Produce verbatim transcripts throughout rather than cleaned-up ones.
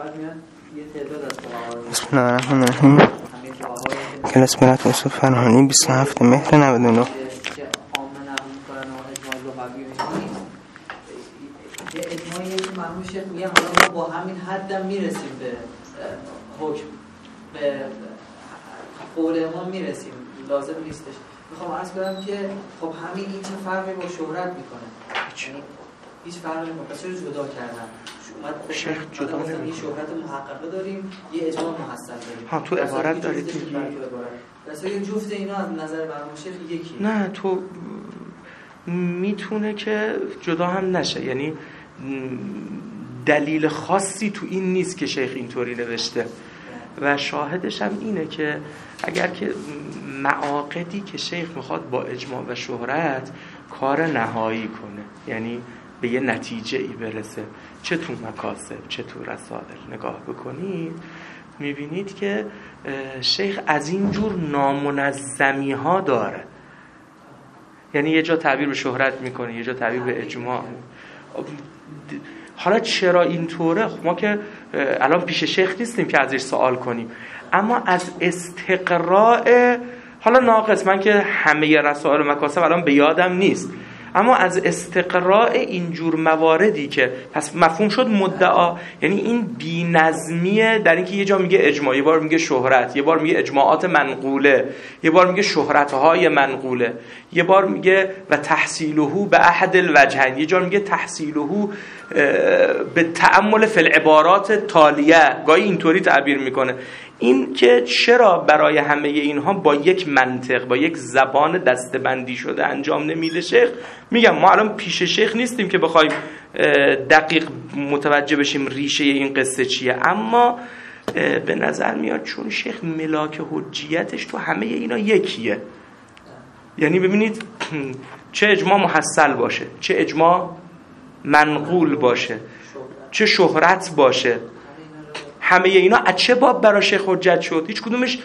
بسم الله الرحمن الرحیم. کلاس برات یوسف فرهانی بیست و هفتم مهر نود و نه. یه اجماعی که مرحوم شیخ میگن حالا ما با همین حدم میرسیم به حکم، به قول ما میرسیم، لازم نیستش. میخوام عرض کنم که خب همین این چه فرقی با شهرت میکنه؟ یعنی هیچ فرقی نمیکنه. پس چرا جدا کردن؟ شیخ جدا نمیکنه. این شهرت محققه داریم، یه اجماع محصل داریم. ها تو عبارت دارید میگی مثلا یه جفت اینا از نظر مرحوم شیخ یکی. نه تو میتونه که جدا هم نشه، یعنی دلیل خاصی تو این نیست که شیخ اینطوری نوشته و شاهدش هم اینه که اگر که معاقدی که شیخ میخواد با اجماع و شهرت کار نهایی کنه، یعنی به یه نتیجه ای برسه، چه تو مکاسب چه تو رسائل نگاه بکنید میبینید که شیخ از این جور نامنظمی ها داره، یعنی یه جا تعبیر به شهرت میکنه، یه جا تعبیر به اجماع. حالا چرا اینطوره؟ ما که الان پیش شیخ نیستیم که ازش سوال کنیم، اما از استقراء، حالا ناقص من که همه رسائل و مکاسب الان به یادم نیست، اما از استقراء اینجور مواردی که پس مفهوم شد مدعا، یعنی این بی‌نظمیه در اینکه یه جا میگه اجماع، یه بار میگه شهرت، یه بار میگه اجماعات منقوله، یه بار میگه شهرت‌های منقوله، یه بار میگه و تحصیله به احد الوجهین، یه جا میگه تحصیله به تأمل فی العبارات تالیه، گاهی اینطوری تعبیر میکنه. این که چرا برای همه اینها با یک منطق، با یک زبان دستبندی شده انجام نمیده شیخ؟ میگم ما الان پیش شیخ نیستیم که بخوایم دقیق متوجه بشیم ریشه این قصه چیه، اما به نظر میاد چون شیخ ملاک حجیتش تو همه اینا یکیه. یعنی ببینید چه اجماع محصل باشه، چه اجماع منقول باشه، چه شهرت باشه، همه اینا از چه باب برای شیخ حجت شد؟ هیچ کدومش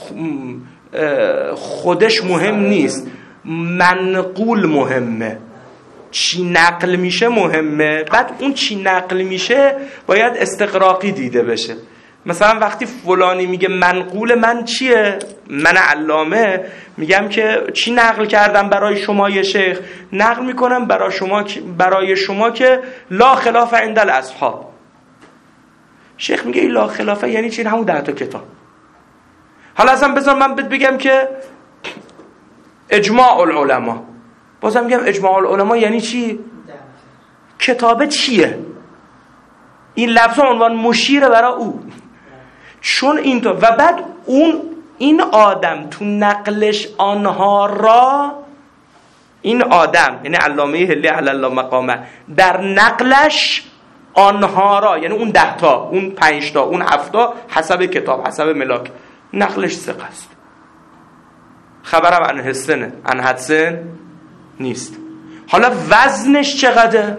خودش مهم نیست، منقول مهمه، چی نقل میشه مهمه، بعد اون چی نقل میشه باید استقراقی دیده بشه. مثلا وقتی فلانی میگه منقول من چیه؟ من علامه میگم که چی نقل کردم برای شما یه شیخ؟ نقل میکنم برای شما برای شما که لا خلاف عند الاصحاب. شیخ میگه لا خلافه یعنی چی؟ همون ده تا کتاب. حالا اصلا بذار من بهت بگم که اجماع العلماء، بازم میگم اجماع العلماء یعنی چی؟ کتابه چیه؟ این لفظ عنوان مشیره برای او، چون این تو و بعد اون این آدم تو نقلش آنها را، این آدم یعنی علامه هلی علی الله مقامه، در نقلش آنها را یعنی اون ده تا، اون پنج تا، اون هفت تا، حسب کتاب، حسب ملاک، نقلش ثقه است. خبرم عن حسنه، عن حدسن نیست. حالا وزنش چقدر؟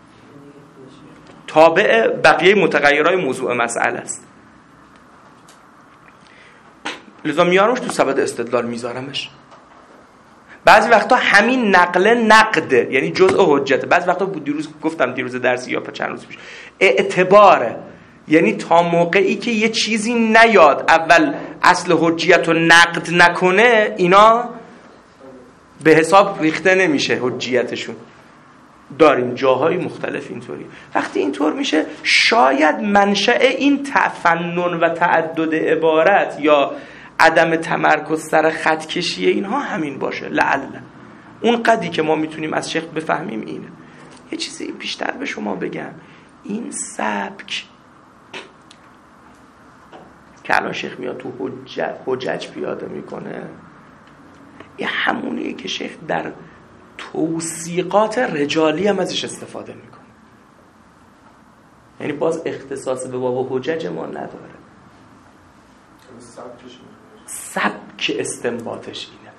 تابع بقیه متغیرهای موضوع مسئله است. لذا میارمش تو سبد استدلال میذارمش. بعضی وقتا همین نقل نقده، یعنی جزء حجته. بعضی وقتا بود دیروز گفتم، دیروز درسی یا چند روز پیش، اعتباره، یعنی تا موقعی که یه چیزی نیاد اول اصل حجیت رو نقد نکنه اینا به حساب ریخته نمیشه حجیتشون. داریم جاهای مختلف اینطوری. وقتی اینطور میشه شاید منشأ این تفنن و تعدد عبارت یا عدم تمرکز سر خط کشی اینها همین باشه. لعل اون قدری که ما میتونیم از شیخ بفهمیم اینه. یه چیزی بیشتر به شما بگم، این سبک که الان شیخ میاد تو حجج, حجج پیاده میکنه، یه همونیه که شیخ در توثیقات رجالی هم ازش استفاده میکنه. یعنی باز اختصاص به باب حجج ما نداره، سبک استنباطش اینه،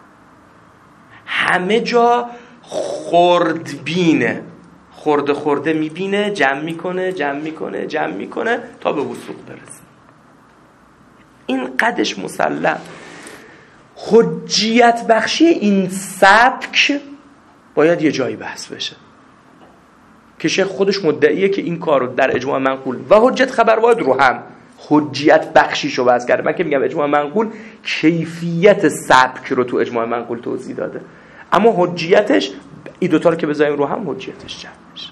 همه جا خردبینه، خورده خورده میبینه، جمع میکنه جمع میکنه جمع میکنه تا به وثوق برسه. این قدش مسلم. حجیت بخشی این سبک باید یه جایی بحث بشه. که شیخ خودش مدعیه که این کارو در اجماع منقول و حجت خبر واحد رو هم حجیت بخشیشو بحث کرده. من که میگم اجماع منقول کیفیت سبک رو تو اجماع منقول توضیح داده، اما حجیتش این دوتا رو که بذاریم رو هم حجیتش جمع میشه.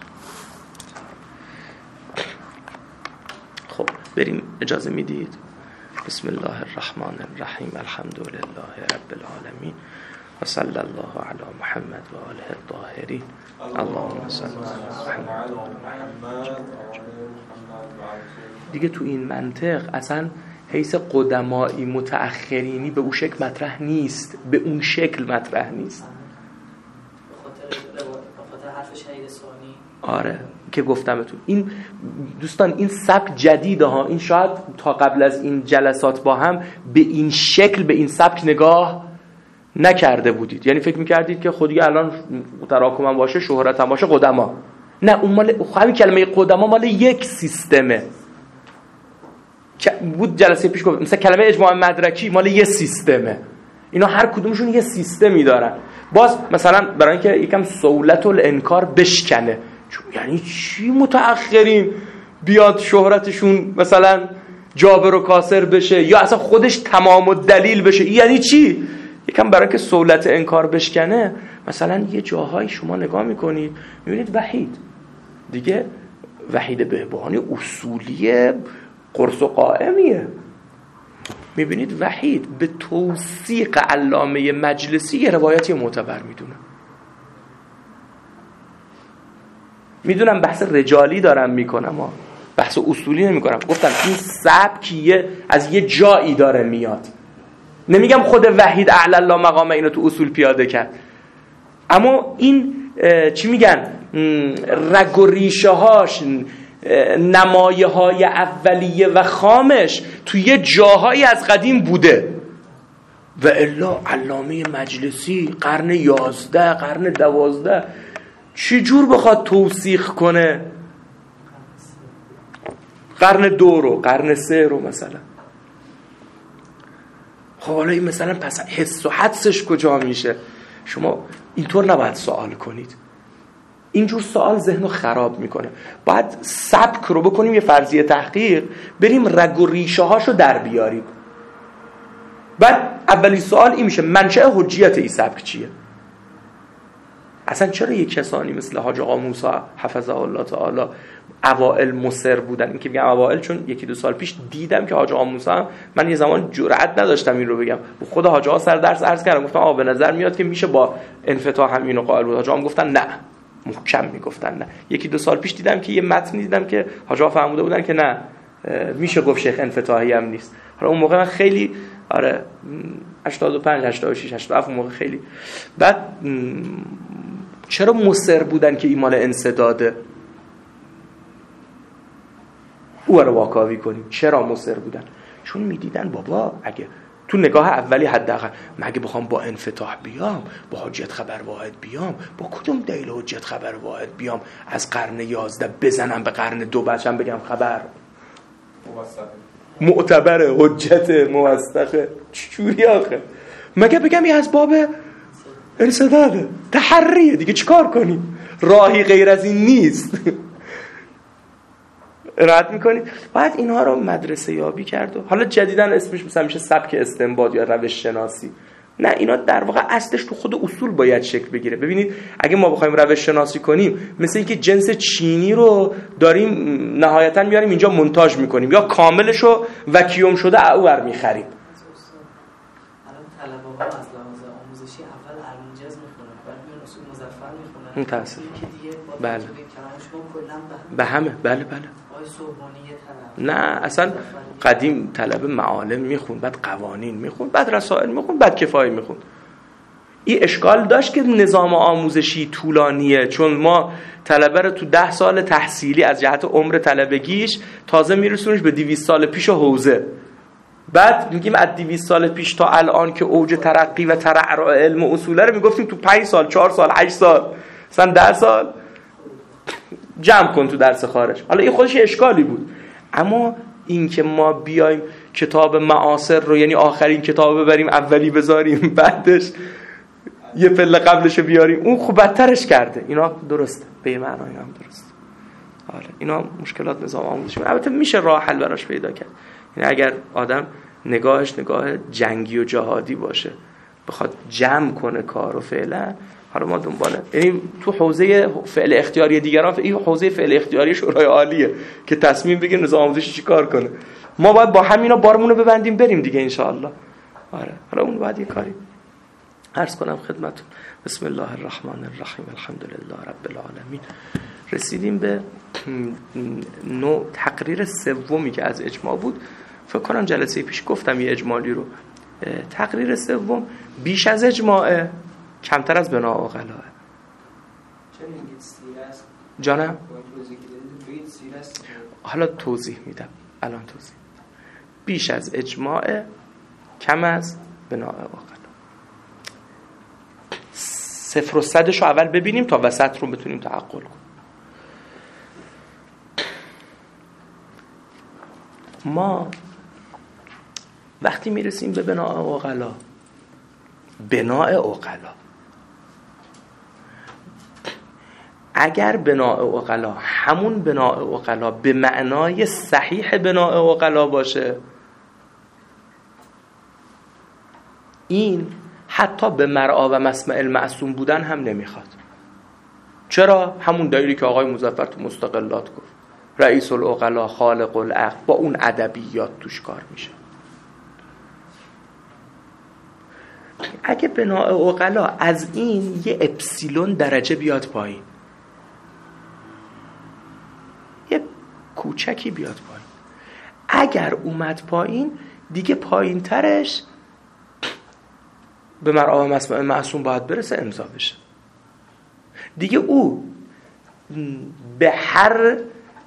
خب بریم، اجازه میدید؟ بسم الله الرحمن الرحیم، الحمد لله رب العالمین و صلی الله علی محمد و آله الطاهرین. اللهم صل علی محمد. دیگه تو این منطق اصلا حیث قدمایی متأخرینی به اون شکل مطرح نیست، به اون شکل مطرح نیست. آره که گفتمتون این دوستان این سبک جدیده ها، این شاید تا قبل از این جلسات با هم به این شکل به این سبک نگاه نکرده بودید. یعنی فکر میکردید که خودی الان تراکم هم باشه، شهرت هم باشه، قدما. نه، اون مال همین کلمه قدما مال یک سیستمه بود. جلسه پیش گفت مثلا کلمه اجماع مدرکی مال یه سیستمه. اینا هر کدومشون یه سیستمی دارن. باز مثلا برای اینکه یکم سهولت الانکار بشکنه، چون یعنی چی متأخرین بیاد شهرتشون مثلا جابر و کاسر بشه یا اصلا خودش تمام الدلیل بشه، یعنی چی؟ یکم برای که سهولت انکار بشکنه، مثلا یه جاهایی شما نگاه میکنید میبینید وحید دیگه، وحید بهبهانی اصولی قرص و قائمیه، میبینید وحید به توثیق علامه مجلسی یه روایتی معتبر میدونه. میدونم بحث رجالی دارم میکنم ها، بحث اصولی نمیکنم. گفتم این سبکیه از یه جایی داره میاد، نمیگم خود وحید اعلی الله مقام اینو تو اصول پیاده کرد، اما این چی میگن رگ و ریشه هاش، نمایه های اولیه و خامش تو یه جاهایی از قدیم بوده. و الا علامه مجلسی قرن یازده قرن دوازده چی جور بخواد توثیق کنه قرن دو رو، قرن سه رو مثلا؟ خب حالا این مثلا پس حس و حدسش کجا میشه؟ شما اینطور نباید سوال کنید. اینجور سوال ذهنو خراب میکنه. باید سبک رو بکنیم یه فرضیه تحقیق، بریم رگ و ریشه هاشو در بیاریم. بعد اولی سوال این میشه منشأ حجیت این سبک چیه؟ اصلا چرا یک کسانی مثل حاج آقا موسی حفظه الله تعالی اوائل مصر بودن؟ این که میگم اوائل چون یکی دو سال پیش دیدم که حاج آقا موسی، من یه زمان جرئت نداشتم این رو بگم، خود حاج آقا سر درس عرض کردم، گفتم آقا به نظر میاد که میشه با انفتاح هم اینو قائل بود. حاج آقا گفتن نه، محکم میگفتن نه. یکی دو سال پیش دیدم که یه متن دیدم که حاج آقا فهمیده بودن که نه میشه گفت شیخ انفتاحی هم نیست. حالا اون موقع من خیلی آره هشتاد و پنج هشتاد و شش هشتاد و هفت اون موقع خیلی بعد چرا مصر بودن که این مال انسداده؟ او رو واکاوی کنیم. چرا مصر بودن؟ چون میدیدن بابا اگه تو نگاه اولی حداقل مگه بخوام با انفتاح بیام، با حجت خبر واحد بیام، با کدوم دلیل حجت خبر واحد بیام از قرن یازده بزنم به قرن دو بچم بگم خبر معتبره، حجت موثقه؟ چجوری آخه؟ مگه بگم این از باب انسداده، تحریه دیگه، چیکار کنیم؟ راهی غیر از این نیست. رد میکنید. باید اینها رو مدرسه یابی کرد و حالا جدیداً اسمش مثلا میشه سبک استنباط یا روش شناسی. نه، اینا در واقع اصلش تو خود اصول باید شکل بگیره. ببینید اگه ما بخوایم روش شناسی کنیم، مثل اینکه جنس چینی رو داریم نهایتاً میاریم اینجا مونتاژ میکنیم یا کاملش رو وکیوم شده اونور میخریم. الان طلبه‌ها از لحاظ آموزشی اول علم‌جاز میخونن، بعد میان اصول مظفر میخونن. متأسف. بله. به به همه. بله بله. نه اصلا قدیم طلبه معالم میخون، بعد قوانین میخون، بعد رسائل میخون، بعد کفایه میخون. این اشکال داشت که نظام آموزشی طولانیه، چون ما طلبه رو تو ده سال تحصیلی از جهت عمر طلبگیش تازه میرسونش به دویست سال پیش و حوزه. بعد میگیم از دویست سال پیش تا الان که اوج ترقی و ترعرع علم و اصوله رو میگفتیم تو پنج سال، چهار سال، هشت سال، مثلا ده سال جمع کن تو درس خارج. حالا این خودش اشکالی بود، اما این که ما بیایم کتاب معاصر رو، یعنی آخرین کتاب ببریم اولی بذاریم بعدش یه پله قبلش بیاریم، اون خوب بدترش کرده. اینا درسته، به یه معنای هم درسته. آره اینا مشکلات نظام آموزشی. البته میشه راه حل براش پیدا کرد. یعنی اگر آدم نگاهش نگاه جنگی و جهادی باشه، بخواد جمع کنه کارو فعلا، حالا ما دنباله، یعنی تو حوزه فعل اختیاری دیگران، این حوزه فعل اختیاری شورای عالیه که تصمیم بگیره نظام آموزشی چیکار کنه. ما باید با همینا بارمونو ببندیم بریم دیگه ان شاء الله. آره حالا اون بعد یه کاری عرض کنم خدمتتون. بسم الله الرحمن الرحیم الحمدلله رب العالمین. رسیدیم به نوع تقریر سومی که از اجماع بود. فکر کنم جلسه پیش گفتم یه اجمالی رو. تقریر سوم بیش از اجماعه، کمتر از بنا عقلاه. چرا میگید سیره است؟ جانم حالا توضیح میدم، الان توضیح. بیش از اجماعه، کم از بنا عقلاه. صفر و صدش رو اول ببینیم تا وسط رو بتونیم تعقل کنیم. ما وقتی میرسیم به بناء عقلا، بناء عقلا، اگر بناء عقلا همون بناء عقلا به معنای صحیح بناء عقلا باشه، این حتی به مرعا و مسمع المعصوم بودن هم نمیخواد. چرا؟ همون دلیلی که آقای مظفر تو مستقلات گفت، رئیس العقلا خالق العقل، با اون ادبیات توش کار میشه. اگه بناء عقلا از این یه اپسیلون درجه بیاد پایین، یه کوچکی بیاد پایین، اگر اومد پایین دیگه پایین ترش به مرعا و مسمع معصوم باید برسه امضا بشه. دیگه او به هر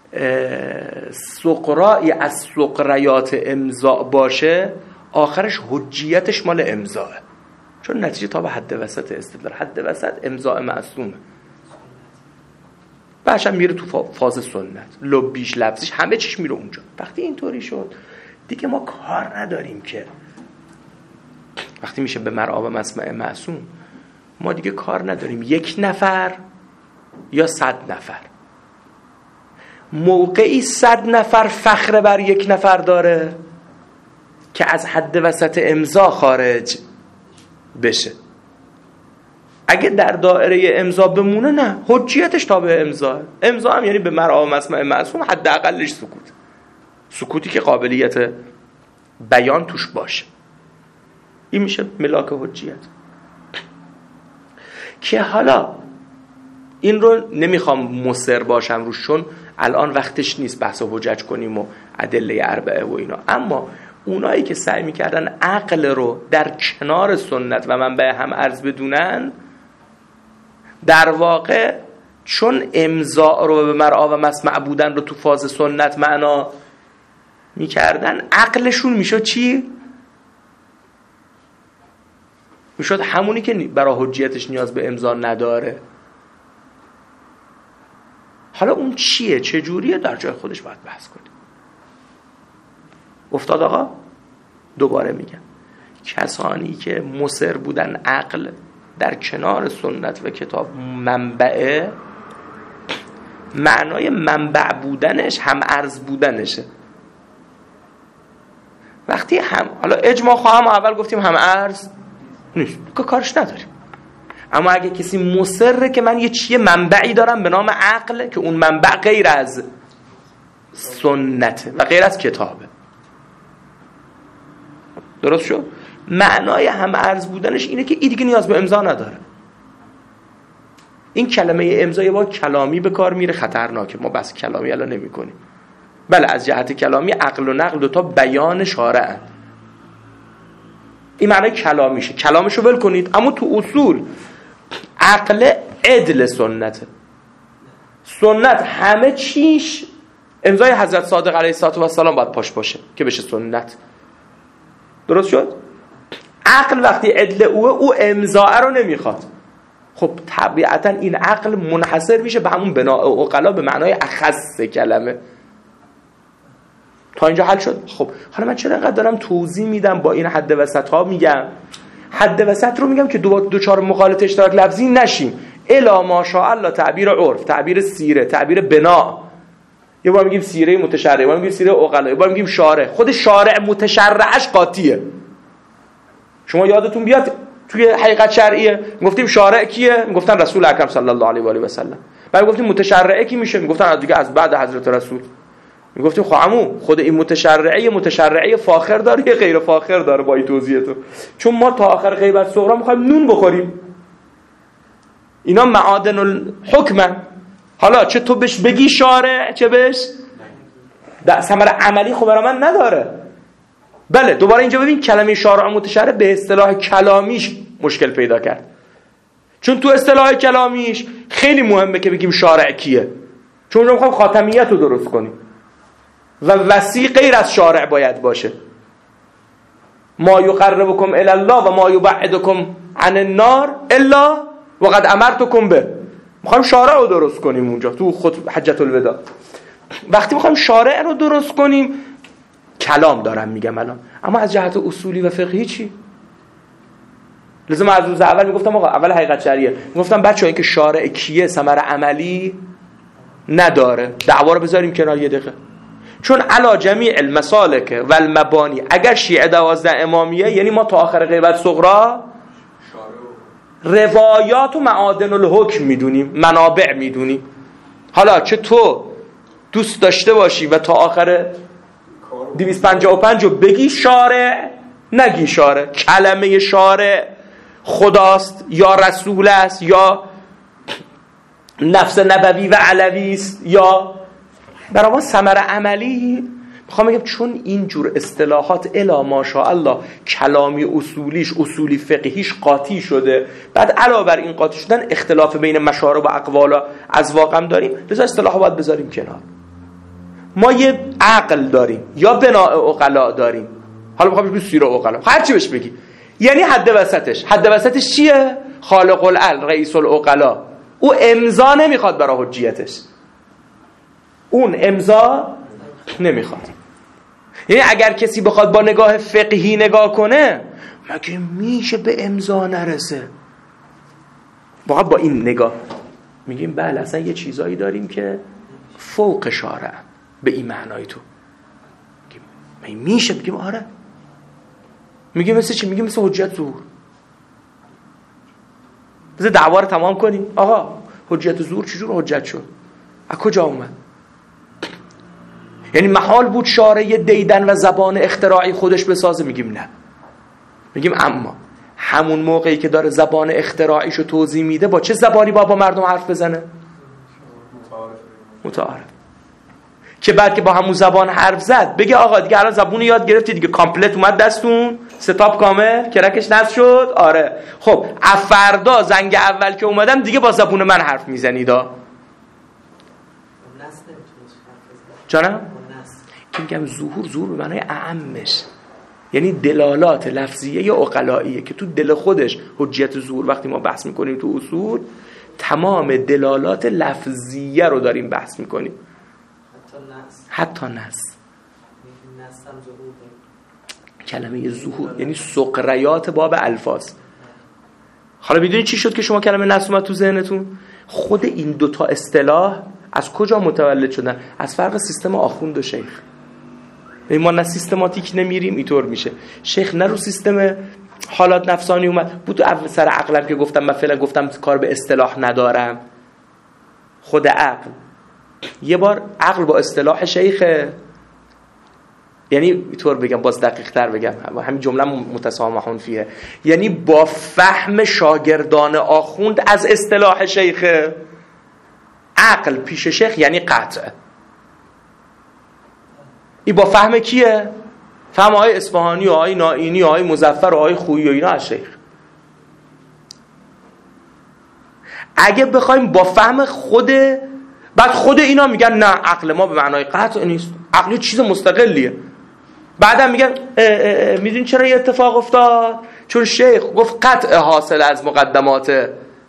سقرائی از سقریات امضا باشه، آخرش حجیتش مال امضاه، چون نتیجه تا به حد وسط استدلال. حد وسط امضاء معصومه، بعدش هم میره تو فاز سنت، لبیش لفظیش همه چیش میره اونجا. وقتی اینطوری شد دیگه ما کار نداریم که، وقتی میشه به مرعا و مسمع معصوم، ما دیگه کار نداریم یک نفر یا صد نفر. موقعی صد نفر فخر بر یک نفر داره که از حد وسط امضا خارج بشه. اگه در دایره امضا بمونه، نه، حجیتش تابع امضا. امضا هم یعنی به مرعا و مسمع معصوم حداقلش سکوت، سکوتی که قابلیت بیان توش باشه. این میشه ملاک حجیت. که حالا این رو نمیخوام مصر باشم روش، چون الان وقتش نیست بحث حجج کنیم و ادله اربعه و اینا. اما اونایی که سعی میکردن عقل رو در کنار سنت و منبع هم عرض بدونن، در واقع چون امضاء رو به مرعا و مسمع بودن رو تو فاز سنت معنا میکردن، عقلشون میشد چی؟ میشد همونی که برای حجیتش نیاز به امضا نداره. حالا اون چیه؟ چجوریه؟ در جای خودش باید بحث کنیم. افتاد آقا؟ دوباره میگم، کسانی که مصر بودن عقل در کنار سنت و کتاب منبعه، معنای منبع بودنش هم عرض بودنشه. وقتی هم حالا اجماع خواهم اول گفتیم هم عرض نیست که کارش نداریم. اما اگه کسی مصره که من یه چیه منبعی دارم به نام عقل که اون منبع غیر از سنته و غیر از کتابه، درست شد؟ معنای هم عرض بودنش اینه که این دیگه نیاز به امضا نداره. این کلمه امضا یه بار کلامی به کار میره، خطرناکه. ما بس کلامی الان نمی کنیم. بله، از جهت کلامی عقل و نقل دوتا بیان شارعن، این معنی کلامیشه، کلامشو ول کنید. اما تو اصول عقل عدل سنته. سنت همه چیش امضای حضرت صادق علیه السلام باید پاش باشه که بشه سنت. درست شد؟ عقل وقتی عدل اوه، او امضاء رو نمیخواد. خب طبیعتا این عقل منحصر میشه به همون بناء عقلا به معنای اخص کلمه. تا اینجا حل شد؟ خب حالا من چرا اینقدر دارم توضیح میدم با این حد وسط ها میگم؟ حد وسط رو میگم که دو دوچار مخالط اشتراک لفظی نشیم. الا ماشاءالله، تعبیر عرف، تعبیر سیره، تعبیر بنا. یه بار میگیم سیره متشرع، یه بار میگیم سیره عقلا، یه بار میگیم شارع. خود شارع متشرعش قاطیه. شما یادتون بیاد توی حقیقت شرعیه گفتیم شارع کیه؟ میگفتن رسول اکرم صلی الله علیه و آله و سلم. بعد گفتیم متشرعه کی میشه؟ میگفتن دیگه از بعد حضرت رسول. میگفتیم خب عمو خود این متشرعه متشرعه فاخر داره یا غیر فاخر داره با این توضیح تو؟ چون ما تا آخر غیبت صغرا میخوایم نون بخوریم. اینا معادن الحکم. حالا چه تو بهش بگی شارع چه بهش در ثمر عملی خب برای من نداره. بله دوباره اینجا ببین کلمه شارع متشرع به اصطلاح کلامیش مشکل پیدا کرد. چون تو اصطلاح کلامیش خیلی مهمه که بگیم شارع کیه. چون اونجا میخوایم خاتمیت رو درست کنیم و وسیع غیر از شارع باید باشه. ما یقربکم الی الله و ما یبعدکم عن النار الا وقد امرتکم به. میخوایم شارع رو درست کنیم اونجا تو خود حجت الوداع. وقتی میخوایم شارع رو درست کنیم کلام دارم میگم الان، اما از جهت اصولی و فقهی چی؟ لازم از روز اول میگفتم آقا اول حقیقت شرعیه، میگفتم بچه‌ها این که شارع کیه ثمر عملی نداره، دعوا رو بذاریم کنار یه دقیقه. چون علا جمیع المسالک و المبانی اگر شیعه دوازده امامیه یعنی ما تا آخر غیبت صغرا روایات و معادن الحکم میدونیم، منابع میدونیم. حالا چه تو دوست داشته باشی و تا آخر دویست و پنجاه و پنج رو بگی شارع نگی شارع، کلمه شارع خداست یا رسول است یا نفس نبوی و علوی است یا برای ما ثمر عملی. میخوام بگم چون اینجور اصطلاحات الا ماشاءالله کلامی اصولیش اصولی فقهیش قاطی شده، بعد علاوه بر این قاطی شدن اختلاف بین مشارب و اقوال و اذواق هم داریم، لذا اصطلاحا باید بذاریم کنار. ما یه عقل داریم یا بناء عقلا داریم، حالا میخوام بگم سیر عقلا هر چی بهش بگی، یعنی حد وسطش حد وسطش چیه؟ خالق العقل رئیس العقلا. او امضا نمیخواد برای حجیتش، اون امضا نمیخواد. یعنی اگر کسی بخواد با نگاه فقهی نگاه کنه مگه میشه به امضا نرسه؟ واقعا با این نگاه میگیم بله اصلا یه چیزایی داریم که فوق شارع به این معنای تو میگیم میشه، بگیم آره. میگیم مثل چی؟ میگیم مثل حجت ظهور. مثل دعوا رو تمام کنیم آقا حجت ظهور چجور حجت شد؟ از کجا اومد؟ یعنی محال بود شارع دیدن و زبان اختراعی خودش بسازه؟ میگیم نه. میگیم اما همون موقعی که داره زبان اختراعیشو توضیح میده با چه زبانی با با مردم حرف بزنه؟ متعارف. که بعد که با همون زبان حرف زد بگه آقا دیگه الان زبون یاد گرفتی دیگه، کامپلت اومد دستون، ستاپ کامل، کرکش نصب شد. آره خب فردا زنگ اول که اومدم دیگه با زبون من حرف میزنیدا. جانم؟ که میگم ظهور ظهور به معنای اعمش، یعنی دلالات لفظیه یا عقلائیه که تو دل خودش حجیت ظهور. وقتی ما بحث میکنیم تو اصول تمام دلالات لفظیه رو داریم بحث میکنیم، حتی نص. کلمه ظهور یعنی سقریات باب الفاظ. حالا میدونید چی شد که شما کلمه نص اومد تو ذهنتون؟ خود این دوتا اصطلاح از کجا متولد شدن؟ از فرق سیستم آخوند و شیخ. ما نه سیستماتیک نمیریم اینطور میشه. شیخ نه رو سیستم حالات نفسانی اومد بود. تو سر عقلم که گفتم من فعلا گفتم کار به اصطلاح ندارم، خود عقل یه بار عقل با اصطلاح شیخه، یعنی اینطور بگم باز دقیق تر بگم همین جمله متسامحون فیه، یعنی با فهم شاگردان آخوند از اصطلاح شیخه. عقل پیش شیخ یعنی قطع. این با فهم کیه؟ فهم آقای اصفهانی و آقای نائینی و آقای مظفر و آقای خویی و اینا از شیخ. اگه بخوایم با فهم خود بعد خود اینا میگن نه عقل ما به معنای قطع نیست، عقل چیز مستقلیه. بعدم میگن میدونی چرا یه اتفاق افتاد؟ چون شیخ گفت قطع حاصل از مقدمات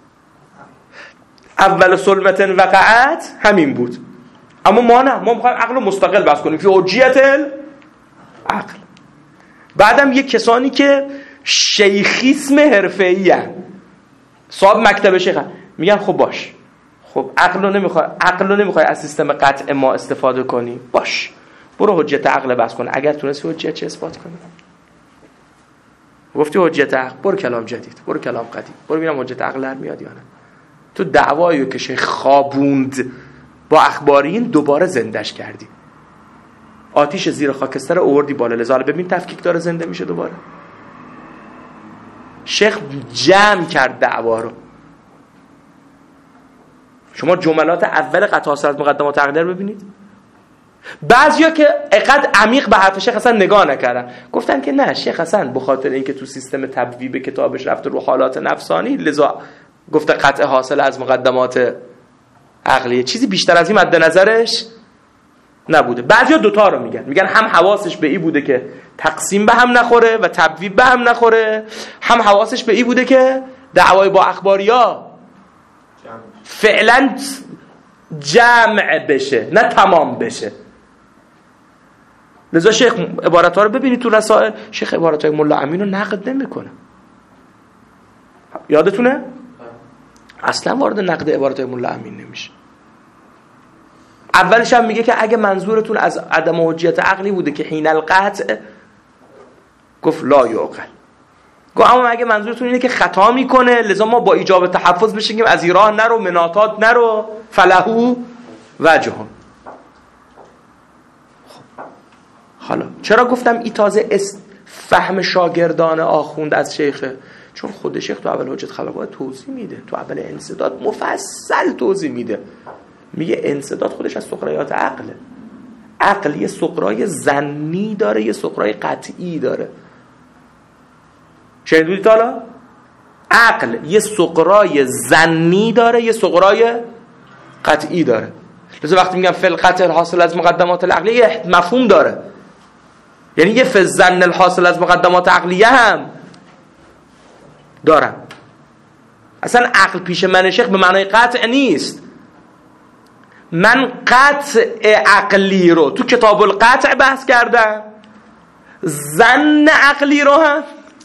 اول سلمت وقعت همین بود، اما ما نه، ما میخوایم عقل مستقل بحث کنیم فی حجیت العقل. بعدم یه کسانی که شیخیسم حرفه‌ای ان، صاحب مکتب شیخ، میگن خب باش خب عقل رو نمیخوای عقل رو نمیخوای از سیستم قطع ما استفاده کنی، باش برو حجت عقل بس کن. اگر تونستی حجت چه اثبات کنی، گفتی حجت عقل، برو کلام جدید، برو کلام قدیم، برو ببینم حجت عقل در میاد یا نه. تو دعوایی که شیخ خوابوند با اخبارین دوباره زندش کردی، آتیش زیر خاکستر آوردی بالا، لذا ببین تفکیک داره زنده میشه دوباره. شیخ جمع کرد دعوا رو. شما جملات اول قطع حاصل از مقدمات عقلی رو ببینید. بعضیا که اقد عمیق به حرف شیخ اصلا نگاه نکردن، گفتن که نه، شیخ اصلا به خاطر اینکه تو سیستم تبویب کتابش رفته رو حالات نفسانی، لذا گفته قطع حاصل از مقدمات عقلیه، چیزی بیشتر از این مد نظرش نبوده. بعضیا دوتا رو میگن، میگن هم حواسش به این بوده که تقسیم به هم نخوره و تبویب به هم نخوره، هم حواسش به این بوده که دعوای با اخباریا فعلا جمع بشه نه تمام بشه. لذا شیخ عبارت ها رو ببینید تو رسائل، شیخ عبارت های ملا امین رو نقد نمیکنه. یادتونه؟ اصلا وارد نقد عبارت های ملا امین نمیشه. اولش هم میگه که اگه منظورتون از عدم حجیت عقلی بوده که حین القطع، گفت لا یعقل. گفت اما اگه منظورتون اینه که خطا میکنه لذا ما با ایجاب تحفظ بشیم از ایران نرو، مناطات نرو، فلهو وجه. خب حالا چرا گفتم ای تازه فهم شاگردان آخوند از شیخه؟ چون خود شیخ تو اول حجت خلقات توضیح میده، تو اول انسداد مفصل توضیح میده. میگه انسداد خودش از سقرایات عقله. عقل یه سقرای ظنی داره، یه سقرای قطعی داره. شنیدید حالا؟ عقل یه سقرای ظنی داره، یه سقرای قطعی داره. لذا وقتی میگم فی القطع الحاصل از مقدمات العقلیه مفهوم داره، یعنی یه فی الظن الحاصل از مقدمات عقلیه هم دارم. اصلا عقل پیش من شیخ به معنای قطع نیست. من قطع عقلی رو تو کتاب القطع بحث کردم، ظن عقلی رو هم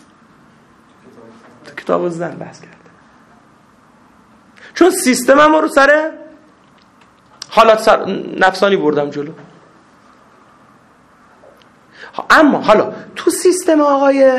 تو کتاب الظن بحث کردم، چون سیستم هم رو سر حالات سر نفسانی بردم جلو. اما حالا تو سیستم آقای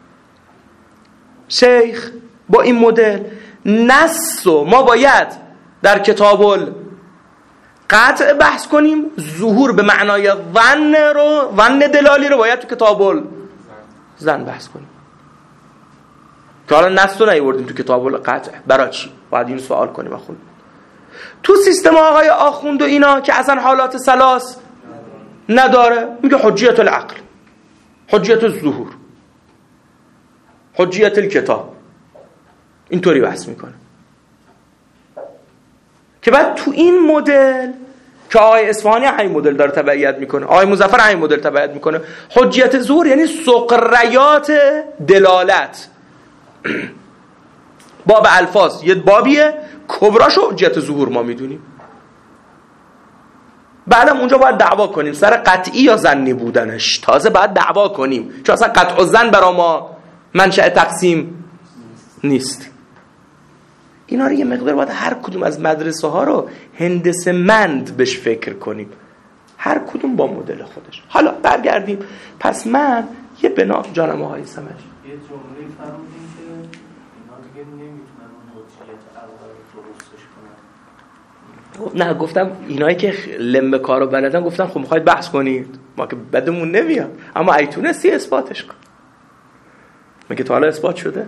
شیخ با این مدل نص و ما باید در کتاب قطع بحث کنیم، ظهور به معنای ظن رو، ظن دلالی رو باید تو کتاب ظن بحث کنیم. که حالا نص رو نیوردیم تو کتاب قطع، برای چی؟ باید این سوال کنیم. خود تو سیستم آقای آخوند و اینا که اصلا حالات ثلاث نداره، میگه حجیت العقل، حجیت الظهور، حجیت الکتاب، اینطوری بحث میکنه. که بعد تو این مدل که آقای اصفهانی همین مدل داره تبعیت میکنه، آقای مظفر همین مدل تبعیت میکنه، حجیت ظهور یعنی سقریات دلالت باب الفاظ یه بابیه، کبراشو حجیت ظهور ما میدونیم. بعدم اونجا باید دعوا کنیم سر قطعی یا ظنی بودنش، تازه باید دعوا کنیم، چون اصلا قطع و ظن برای ما منشأ تقسیم نیست. اینا رو یه مقدار باید هر کدوم از مدرسه ها رو هندسه مند بهش فکر کنیم، هر کدوم با مدل خودش. حالا برگردیم. پس من یه بنا جانم آقای سمج یه جمله فرمودین که اینا دیگه نمیتونن اون حجیت اول رو درستش کنن. نه گفتم اینایی که لمه کارو بلدن گفتن خب میخواید بحث کنید، ما که بدمون نمیاد، اما ای تونستی اثباتش کن. مگه تا حالا اثبات شده؟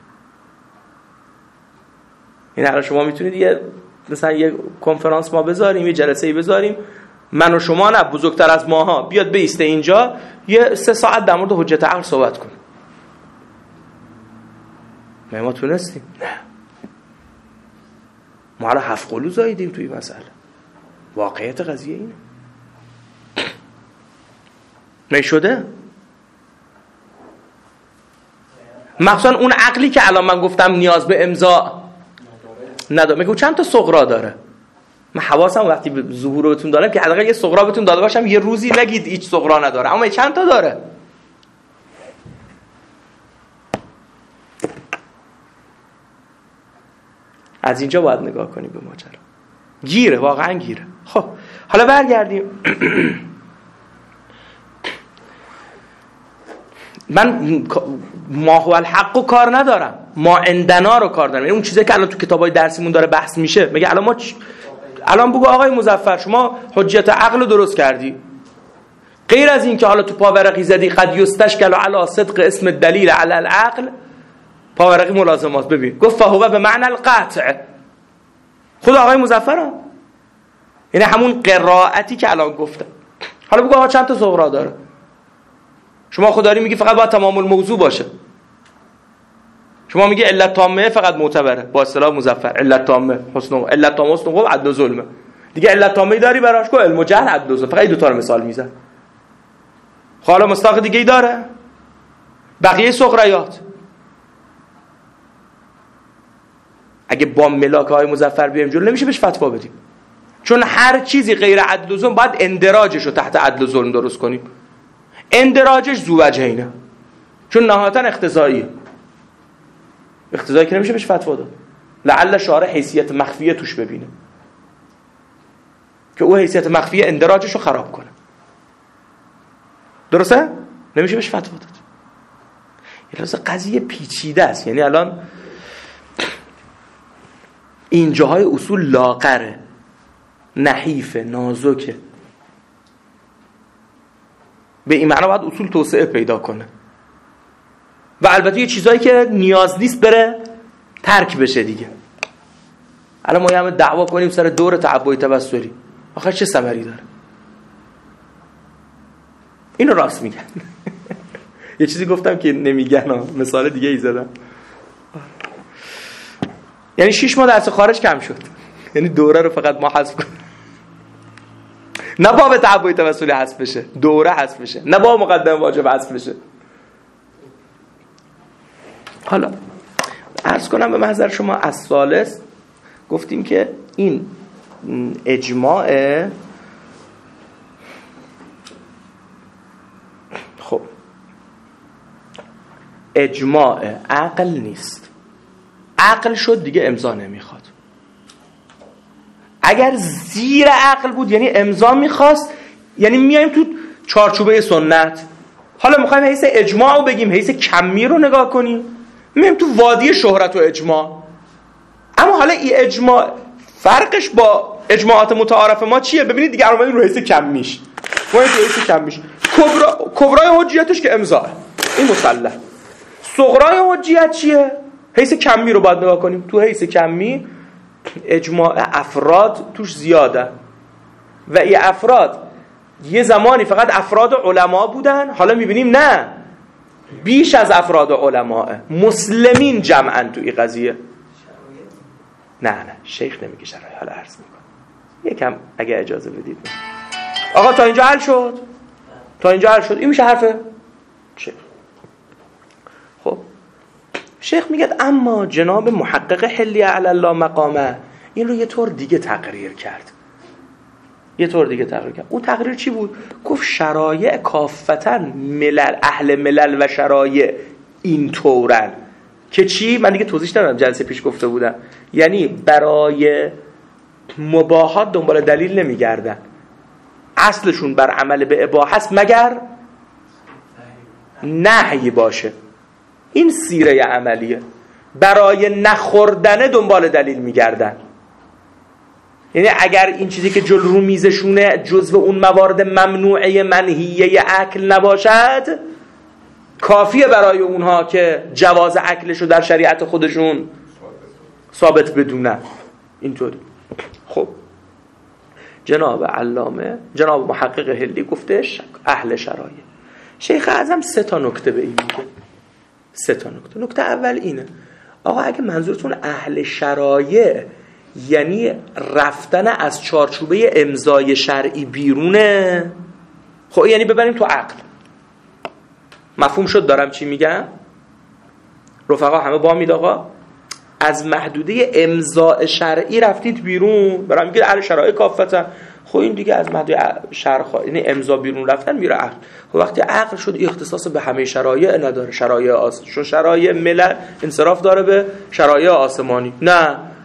این حالا شما میتونید یه مثلا یه کنفرانس ما بذاریم، یه جلسه‌ای بذاریم، من و شما نه بزرگتر از ماها بیاد بیسته اینجا یه سه ساعت در مورد حجت عقل صحبت کنیم. ما ما تونستیم؟ نه. ما حالا هفت قلو زاییدیم توی مسئله. واقعیت قضیه اینه. نشده؟ مخصوصا اون عقلی که الان من گفتم نیاز به امضا نداره. میگم چند تا صغرا داره. من حواسم وقتی به ظهور رو بهتون دادم که حداقل یه صغرا بهتون داده باشم، یه روزی نگید هیچ صغرا نداره، اما چند تا داره. از اینجا باید نگاه کنیم به ماجرا. گیره، واقعا گیره. خب حالا برگردیم. من ما هو الحق رو کار ندارم، ما عندنا رو کار دارم. یعنی اون چیزی که الان تو کتابای درسیمون داره بحث میشه، میگه الان ما چ... الان بگو آقای مظفر شما حجت عقل رو درست کردی، غیر از این که حالا تو پاورقی زدی قد یستشکل علی صدق اسم الدلیل علی العقل، پاورقی ملازمات ببین گفت فهو به معنی القطع، خود آقای مظفر هم. یعنی همون قرائتی که الان گفتم. حالا بگو آقا چند تا صغرا داره؟ شما خودداری میگی فقط باید تمام الموضوع باشه، شما میگی علت تامه فقط معتبره با اصطلاح مظفر، علت تامه حسن و علت تامه حسن و عدل و ظلمه دیگه. علت تامه داری براش کو علم و جهل عدل و ظلم، فقط این دو تا رو مثال میزن. حالا مصداق دیگه ای داره؟ بقیه صغریات اگه با ملاک های مظفر بیایم جلو نمیشه بهش فتوا بدیم، چون هر چیزی غیر عدل و ظلم باید اندراجش رو تحت عدل و ظلم درست کنیم. اندراجش ذو وجهینه، چون نهایتا اقتضاییه. اقتضایی که نمیشه بهش فتوا داد، لعل شارع حیثیت مخفیه توش ببینه که او حیثیت مخفیه اندراجش رو خراب کنه. درسته؟ نمیشه بهش فتوا داد. یه لحظه قضیه پیچیده است. یعنی الان اینجاهای اصول لاغره، نحیفه، نازکه. به این معنا باید اصول توسعه پیدا کنه و البته یه چیزایی که نیاز نیست بره ترک بشه دیگه. الان ما هم دعوا کنیم سر دور تعبوی توسلی، آخه چه ثمری داره؟ اینو راست میگن. یه چیزی گفتم که نمیگن، مثال دیگه ای زدم. یعنی شش ماه درس خارج کم شد، یعنی دوره رو فقط ما حذف کنیم، نه باب تعبوی توسلی حذف بشه، دوره حذف بشه، نه باب مقدمه واجب حذف بشه. حالا عرض کنم به محضر شما از ثالث گفتیم که این اجماع، خب اجماع عقل نیست. عقل شد دیگه امضا نمیخواد. اگر زیر عقل بود یعنی امضا میخواست، یعنی میایم تو چارچوبه سنت. حالا میخوایم حیث اجماع رو بگیم، حیث کمی رو نگاه کنیم، میایم تو وادی شهرت و اجماع. اما حالا این اجماع فرقش با اجماعات متعارف ما چیه؟ ببینید دیگه الان رو حیث کمیش، ما این حیث کمیش کبرا کبرای حجیتش که امضا، این مسلح. صغرای حجیت چیه؟ حیث کمی رو باید نگاه کنیم. تو حیث کمی اجماع افراد توش زیاده و این افراد یه زمانی فقط افراد علما بودن، حالا میبینیم نه، بیش از افراد علماء مسلمین جمعا تو این قضیه. نه نه شیخ نمیگه شرایط، حالا عرض میکنم یکم اگه اجازه بدید. آقا تا اینجا حل شد؟ تا اینجا حل شد؟ این میشه حرف شیخ. خب شیخ میگه اما جناب محقق حلی علی الله مقامه این رو یه طور دیگه تقریر کرد. یه طور دیگه تقریر کرد. اون تقریر چی بود؟ گفت شرایع کافتن ملل، اهل ملل و شرایع این طورن که چی؟ من دیگه توضیح ندادم، جلسه پیش گفته بودم. یعنی برای مباحات دنبال دلیل نمیگردن، اصلشون بر عمل به اباحه است مگر نهی باشه. این سیره عملیه. برای نخوردن دنبال دلیل میگردن. یعنی اگر این چیزی که جلو رو میزشونه جزو اون موارد ممنوعه منهیه اکل نباشد، کافیه برای اونها که جواز اکلشو در شریعت خودشون ثابت بدونن. اینطوری. خب جناب علامه، جناب محقق حلی گفتش اهل شرایع. شیخ اعظم سه تا نکته به این میگه. سه تا نکته. نکته اول اینه آقا اگه منظورتون اهل شرایع یعنی رفتن از چارچوبه امضای شرعی بیرونه، خب یعنی ببریم تو عقل. مفهوم شد دارم چی میگم؟ رفقا همه با میل آقا از محدوده امضاء شرعی رفتید بیرون، برام میگه اهل شرایع کافتن. خب این دیگه از محدوده شرع، یعنی امضا بیرون رفتن میره عقل. خب وقتی عقل شد اختصاص به همه شرایع نداره، شرایع آسمانی، چون شرایع ملل انصراف داره به شرایع آسمانی. نه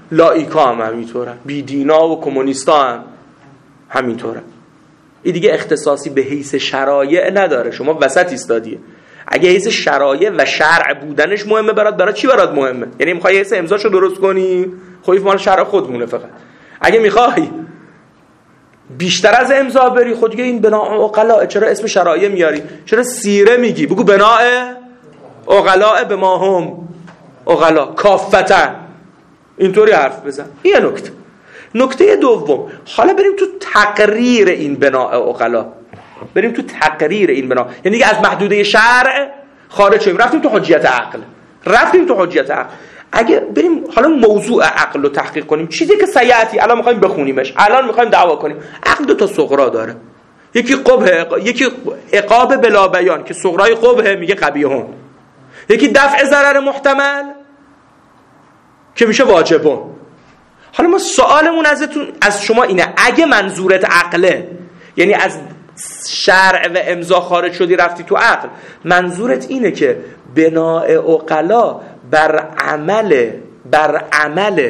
لایکا هم همینطورن، بیدینا و کمونیستا هم همینطورن. این دیگه اختصاصی به حیث شرایع نداره، شما وسط ایستادیه. اگه حیث شرایع و شرع بودنش مهمه برات، برات چی برات مهمه؟ یعنی میخوای حیث امضاشو درست کنی، خب مال شرع خودمونه فقط. اگه میخوای بیشتر از امضا بری، خود دیگه این بناء عقلا، چرا اسم شرایع میاری؟ چرا سیره میگی؟ بگو بناء عقلا به ما هم عقلا کافتا، اینطوری حرف بزن. یه نکته. نکته دوم، حالا بریم تو تقریر این بناء عقلا، بریم تو تقریر این بنا، یعنی دیگه از محدوده شرع خارج شدیم، رفتیم تو حجیت عقل، رفتیم تو حجیت عقل. اگه بریم حالا موضوع عقل رو تحقیق کنیم، چیزی که سیاتی الان میخوایم بخونیمش، الان میخوایم دعوا کنیم، عقل دو تا صغرا داره، یکی قبه، یکی عقاب بلا بیان که صغرای قبه میگه قبیحون، یکی دفع ضرر محتمل که میشه واجبون. حالا ما سوالمون ازتون از شما اینه، اگه منظورت عقله، یعنی از شرع و امضا خارج شدی رفتی تو عقل، منظورت اینه که بناء عقلا بر عمل بر عمل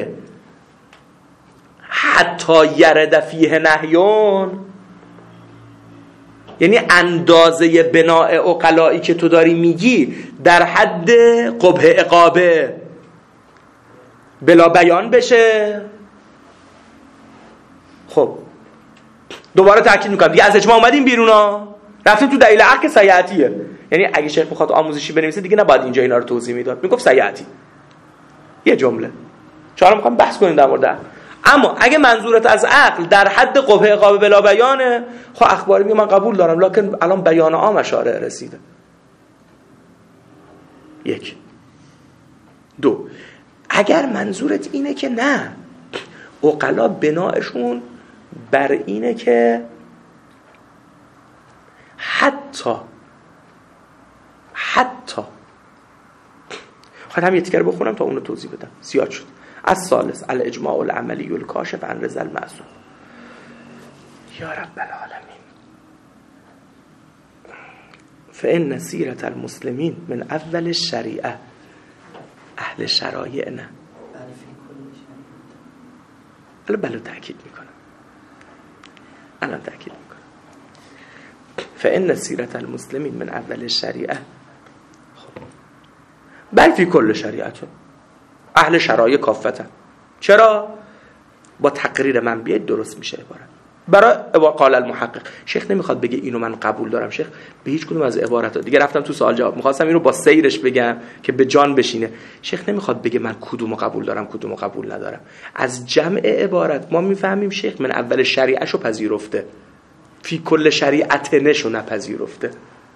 حتی یرد فیه نهیون، یعنی اندازه بناء عقلایی که تو داری میگی در حد قبح عقابه بلا بیان بشه. خب دوباره تاکید میکنم دیگه از اجماع اومدیم بیرون ها، رفتیم تو دلیل عقل که سیاحتیه. یعنی اگه شیخ بخواد آموزشی بنویسه دیگه نباید اینجا اینا رو توضیح میداد، میگفت سیاحتی یه جمله. چرا میخوام بحث کنیم در مورد. اما اگه منظورت از عقل در حد قبح عقاب بلا بیانه، خب اخباری میگه من قبول دارم، لکن الان بیان عام شارع رسیده. یک. دو، اگر منظورت اینه که نه عقلا بناءشون بر اینه که حتی حتی خواهد هم یه تیکر بخونم تا اونو توضیح بدم، زیاد شد. از ثالث الاجماع العملی الکاشف عن رضا المعصوم. یا رب العالمین، فإن سیرة المسلمین من اول الشریعه، اهل شرایع نه، الان بلو تأکید میکنم الان تأکید میکنم فإن سیرة المسلمین من اول الشریعه بل فی کل شریعت، اهل شرایع کافتن. چرا؟ با تقریر من بیاید درست میشه عبارت. برای قال المحقق، شیخ نمیخواد بگه اینو من قبول دارم، شیخ به هیچ کدوم از عبارات دیگه رفتم تو سوال جواب، میخواستم اینو با سیرش بگم که به جان بشینه. شیخ نمیخواد بگه من کدومو قبول دارم کدومو قبول ندارم. از جمع عبارت ما میفهمیم شیخ من اول شریعهشو پذیرفته، فی کل شریعتنشو نپذیرفته.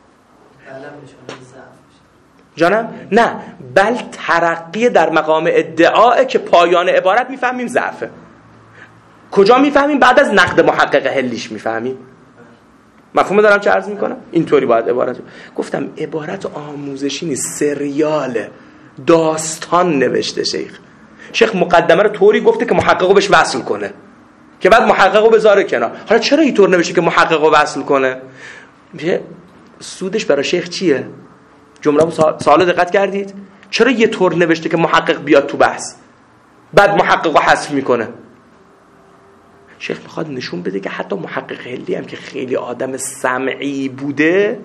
جانم؟ نه، بل ترقی در مقام ادعاء که پایان عبارت میفهمیم ضعفه. کجا میفهمیم؟ بعد از نقد محقق هلیش میفهمیم. مفهوم دارم چه عرض میکنم؟ اینطوری باید عبارت. گفتم عبارت آموزشی نیست، سریاله، داستان نوشته شیخ. شیخ مقدمه رو طوری گفته که محققو بهش وصل کنه، که بعد محققو بذاره کنار. حالا چرا اینطور نوشته که محققو وصل کنه؟ سودش برای شیخ چیه؟ جمله سوال دقت کردید؟ چرا یه طور نوشته که محقق بیاد تو بحث، بعد محققو حذف میکنه؟ شیخ میخواد نشون بده که حتی محقق هلی هم که خیلی آدم سمعی بوده،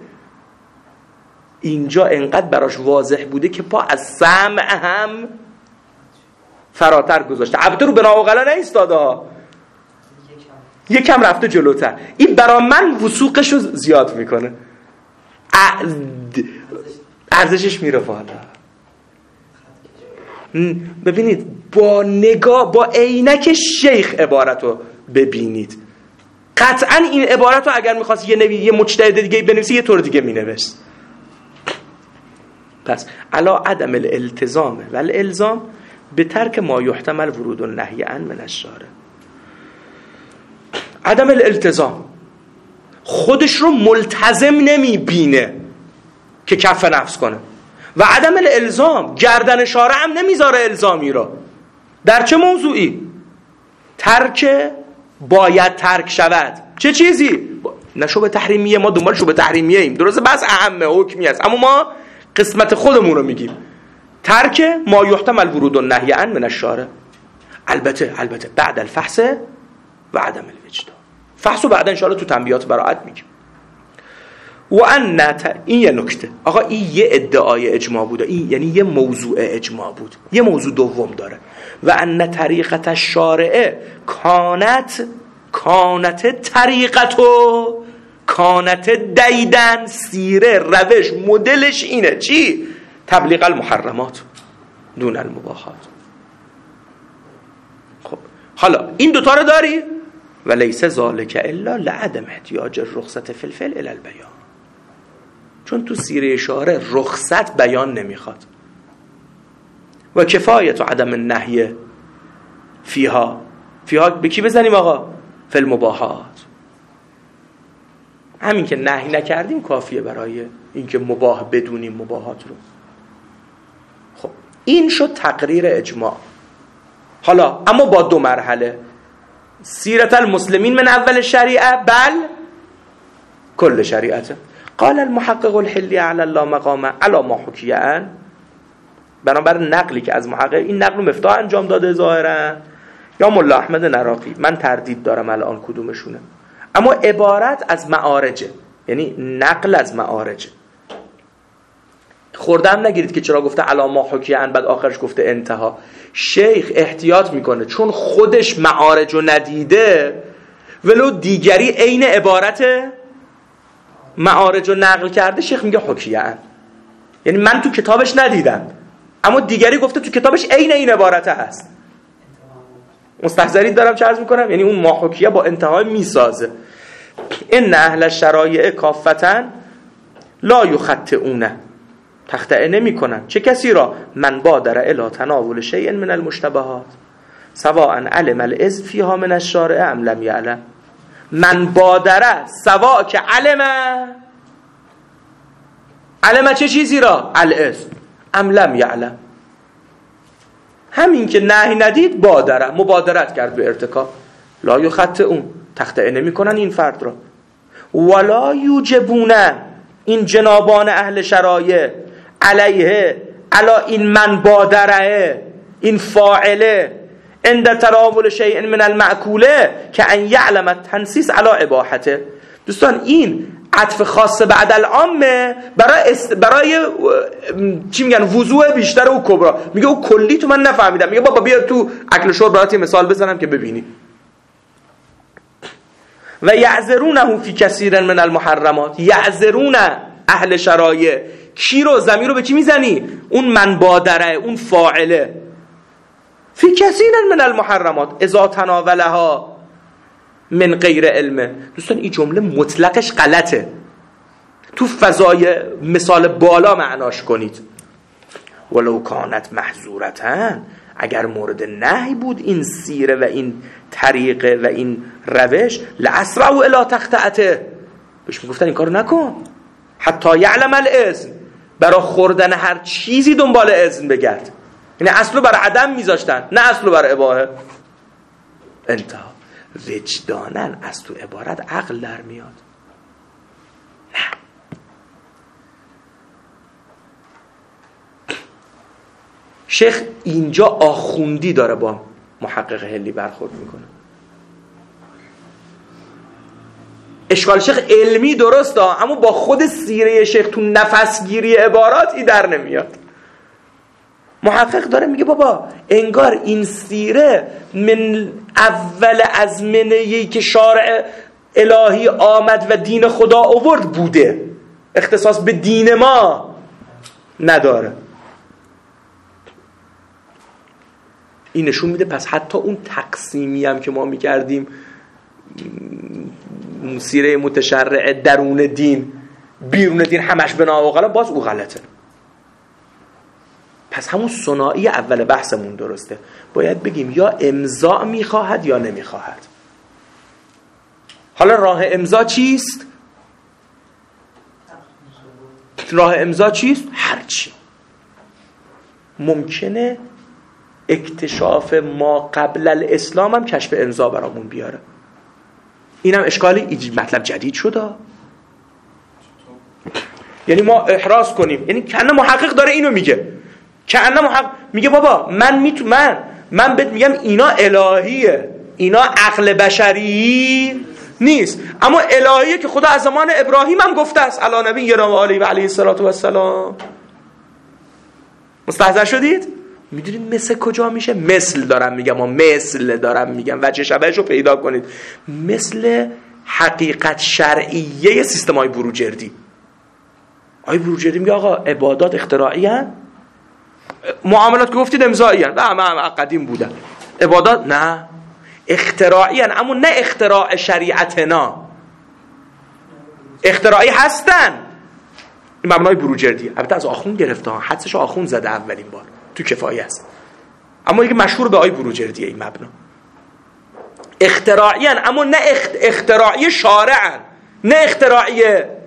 اینجا انقدر براش واضح بوده که پا از سمع هم فراتر گذاشته. البته رو بنا عقلا نایستاده، یکم رفته جلوتر. این برا من وثوقش رو زیاد میکنه، ارزشش میره بالا. ببینید با نگاه با عینک شیخ عبارت رو ببینید. قطعا این عبارت رو اگر میخواست یه نوی یه مجتهد دیگه بنویسه یه طور دیگه مینوشت. پس علا عدم الالتزام و الالزام به ترک ما یحتمل ورود النهی عن من الشارع. عدم الالتزام، خودش رو ملتزم نمیبینه که کف نفس کنه، و عدم الالزام، گردن شارع هم نمیذاره الزامی را. در چه موضوعی؟ ترک باید ترک شود. چه چیزی؟ نه شبه تحریمیه، ما دنبال شبه تحریمیه ایم، درسته؟ بس اهمه حکمی است، اما ما قسمت خودمون رو میگیم. ترک ما یحتمل ورود النهی عن من الشارع. البته البته بعد الفحص و عدم الوجدان. فحص و بعدا ان شاء الله تو تنبیهات براءت میگیم. و ان نت... این یه نکته. آقا این یه ادعای اجماع بود، این یعنی یه موضوع اجماع بود. یه موضوع دوم داره. و ان طریقت الشارع کانت کانت طریقتو کانت دیدن سیره روش مدلش اینه چی؟ تبلیغ المحرمات دون المباحات. خب حالا این دوتا رو داری و لیس ذالک الا لعدم احتیاج الرخصت فی الفعل الی البیان. چون تو سیره شارع رخصت بیان نمیخواد و کفایت و عدم النهی فیها فیها به کی بزنیم آقا؟ فی المباحات. همین که نهی نکردیم کافیه برای اینکه مباح بدونیم مباحات رو. خب این شد تقریر اجماع. حالا اما با دو مرحله. سیرت المسلمین من اول شریعه بل کل شریعته. قال المحقق الحلی علی الله مقامه علی ما حکیه. بنابر نقلی که از محقق این نقل مفتاح انجام داده ظاهرا یا ملا احمد نراقی، من تردید دارم الان کدومشونه، اما عبارت از معارجه، یعنی نقل از معارجه. خوردم نگیرید که چرا گفته علی ما حکیه بعد آخرش گفته انتها. شیخ احتیاط میکنه چون خودش معارج رو ندیده ولو دیگری عین عبارت معارج رو نقل کرده، شیخ میگه حکیه. یعنی من تو کتابش ندیدم اما دیگری گفته تو کتابش عین این عبارت هست. مستحضرید دارم چه عرض میکنم؟ یعنی اون ما حکیه با انتهای میسازه. این اهل الشرایع کافتن لا یخطئونه، تخطئه نمی کنن. چه کسی را؟ من بادر الی تناول شیء من المشتبهات سواء علم الاذ فیها من الشارع ام لم یعلم. من بادره سواء که علمه علمه چه چیزی را؟ الاذ ام لم یعلم. همین که نهی ندید بادره مبادرت کرد به ارتکاب. لا یخطئون، تخطئه نمی کنن این فرد را. ولا یوجبونه، این جنابان اهل شرایع علیه علا این من بادره این فاعله عند تناول شیء من المأکوله که ان یعلم التنصیص علی اباحته. دوستان این عطف خاص بعد العامه برای است... برای چی میگن وضوح بیشتر و کبرا. میگه او کلی تو من نفهمیدم، میگه بابا بیا تو اکل شرب برات یه مثال بزنم که ببینی. و یعذرونه فی کثیر من المحرمات. یعذرون اهل شرایع کی رو؟ ضمیر رو به چی میزنی؟ اون من بادره اون فاعله. فی کثیر من المحرمات اذا تناولها من غیر علمه. دوستان این جمله مطلقش غلطه، تو فضای مثال بالا معناش کنید. ولو کانت محظورتن، اگر مورد نهی بود این سیره و این طریقه و این روش لاسرعوا الی تخطئته، بهش میگفتن این کارو نکن حتی یعلم الاذن، برای خوردن هر چیزی دنبال اذن بگرد. یعنی اصلو برای عدم میذاشتن نه اصلو برای اباحه. انتها. وجدانن از تو عبارت عقل در میاد. نه شیخ اینجا آخوندی داره با محقق حلی برخورد میکنه. اشکال شیخ علمی درسته اما با خود سیره شیخ تو نفسگیری عباراتی در نمیاد. محقق داره میگه بابا انگار این سیره من اول ازمنه‌ای که شارع الهی آمد و دین خدا آورد بوده، اختصاص به دین ما نداره. این نشون میده پس حتی اون تقسیمی هم که ما میکردیم سیره متشرع درون دین بیرون دین همش به ناوقلا، باز او غلطه. پس همون ثنایی اول بحثمون درسته. باید بگیم یا امضا میخواهد یا نمیخواهد. حالا راه امضا چیست؟ راه امضا چیست؟ هرچی. ممکنه اکتشاف ما قبل الاسلام هم کشف امضا برامون بیاره. اینم اشکالی مطلب جدید شده. یعنی ما احراز کنیم، یعنی کنه محقق داره اینو میگه، کنه محقق میگه بابا من میتو من من بهت میگم اینا الهیه، اینا عقل بشری نیست، اما الهیه که خدا از زمان ابراهیم هم گفته است علی نبی و علیه و علیه الصلاه و السلام. مستحضر شدید؟ میدونید مثل کجا میشه؟ مثل دارم میگم و مثل دارم میگم وجه شبهش رو پیدا کنید. مثل حقیقت شرعیه سیستم های بروجردی. آی بروجردی میگه آقا عبادات اختراعی هن، معاملات که گفتید امضایی هن، نه من قدیم بودن، عبادات نه اختراعی هن، اما نه اختراع شریعتنا، اختراعی هستن. این مبنای بروجردی البته از آخوند گرفته ها، حدسش آخوند زده اولین بار تو کفایه است، اما دیگه مشهور به آی بروجردیه این مبنا. اختراعی هن، اما نه اخت... اختراعی شارعن، نه اختراعی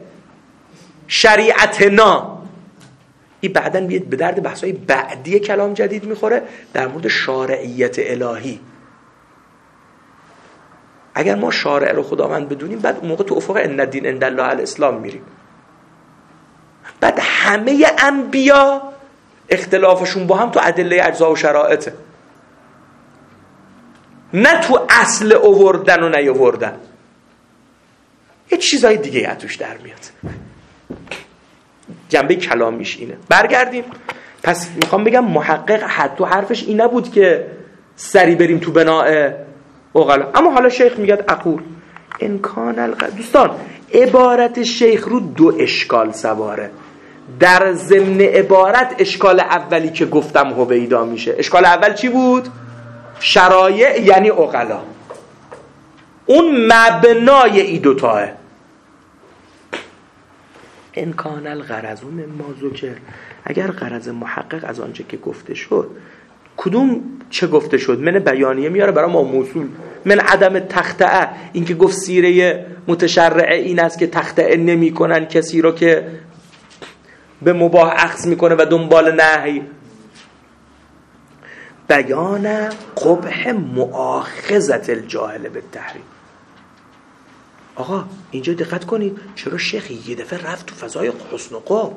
شریعتنا. این بعداً بیاد به درد بحثای بعدی کلام جدید میخوره در مورد شارعیت الهی. اگر ما شارع رو خداوند بدونیم، بعد اون موقع تو افق ان الدین عند الله الاسلام میریم. بعد همه انبیا اختلافشون با هم تو ادله اجزا و شرایطه، نه تو اصل آوردن و نیاوردن. یه چیزای دیگه اتوش در میاد. جنبه کلامیش اینه. برگردیم. پس میخوام بگم محقق حتی حرفش این نبود که سری بریم تو بناء اغلا، اما حالا شیخ میگه اقول امکان الق... دوستان عبارت شیخ رو دو اشکال سواره. در ضمن عبارت اشکال اولی که گفتم هویدا میشه. اشکال اول چی بود؟ شرایع یعنی اغلا. اون مبنای ای دوتاه. ان کان الغرض مما ذکر، اگر غرض محقق از آنچه که گفته شد، کدوم چه گفته شد؟ من بیانیه میاره برای ما موصول. من عدم تخطئه، این که گفت سیره متشرعه این است که تخطئه نمی کنن کسی رو که به مباح اخذ میکنه و دنبال نهی. بیان قبح مؤاخذت الجاهل بالتحریم. آقا اینجا دقت کنید، چرا شیخ یه دفعه رفت تو فضای حسن و قبح؟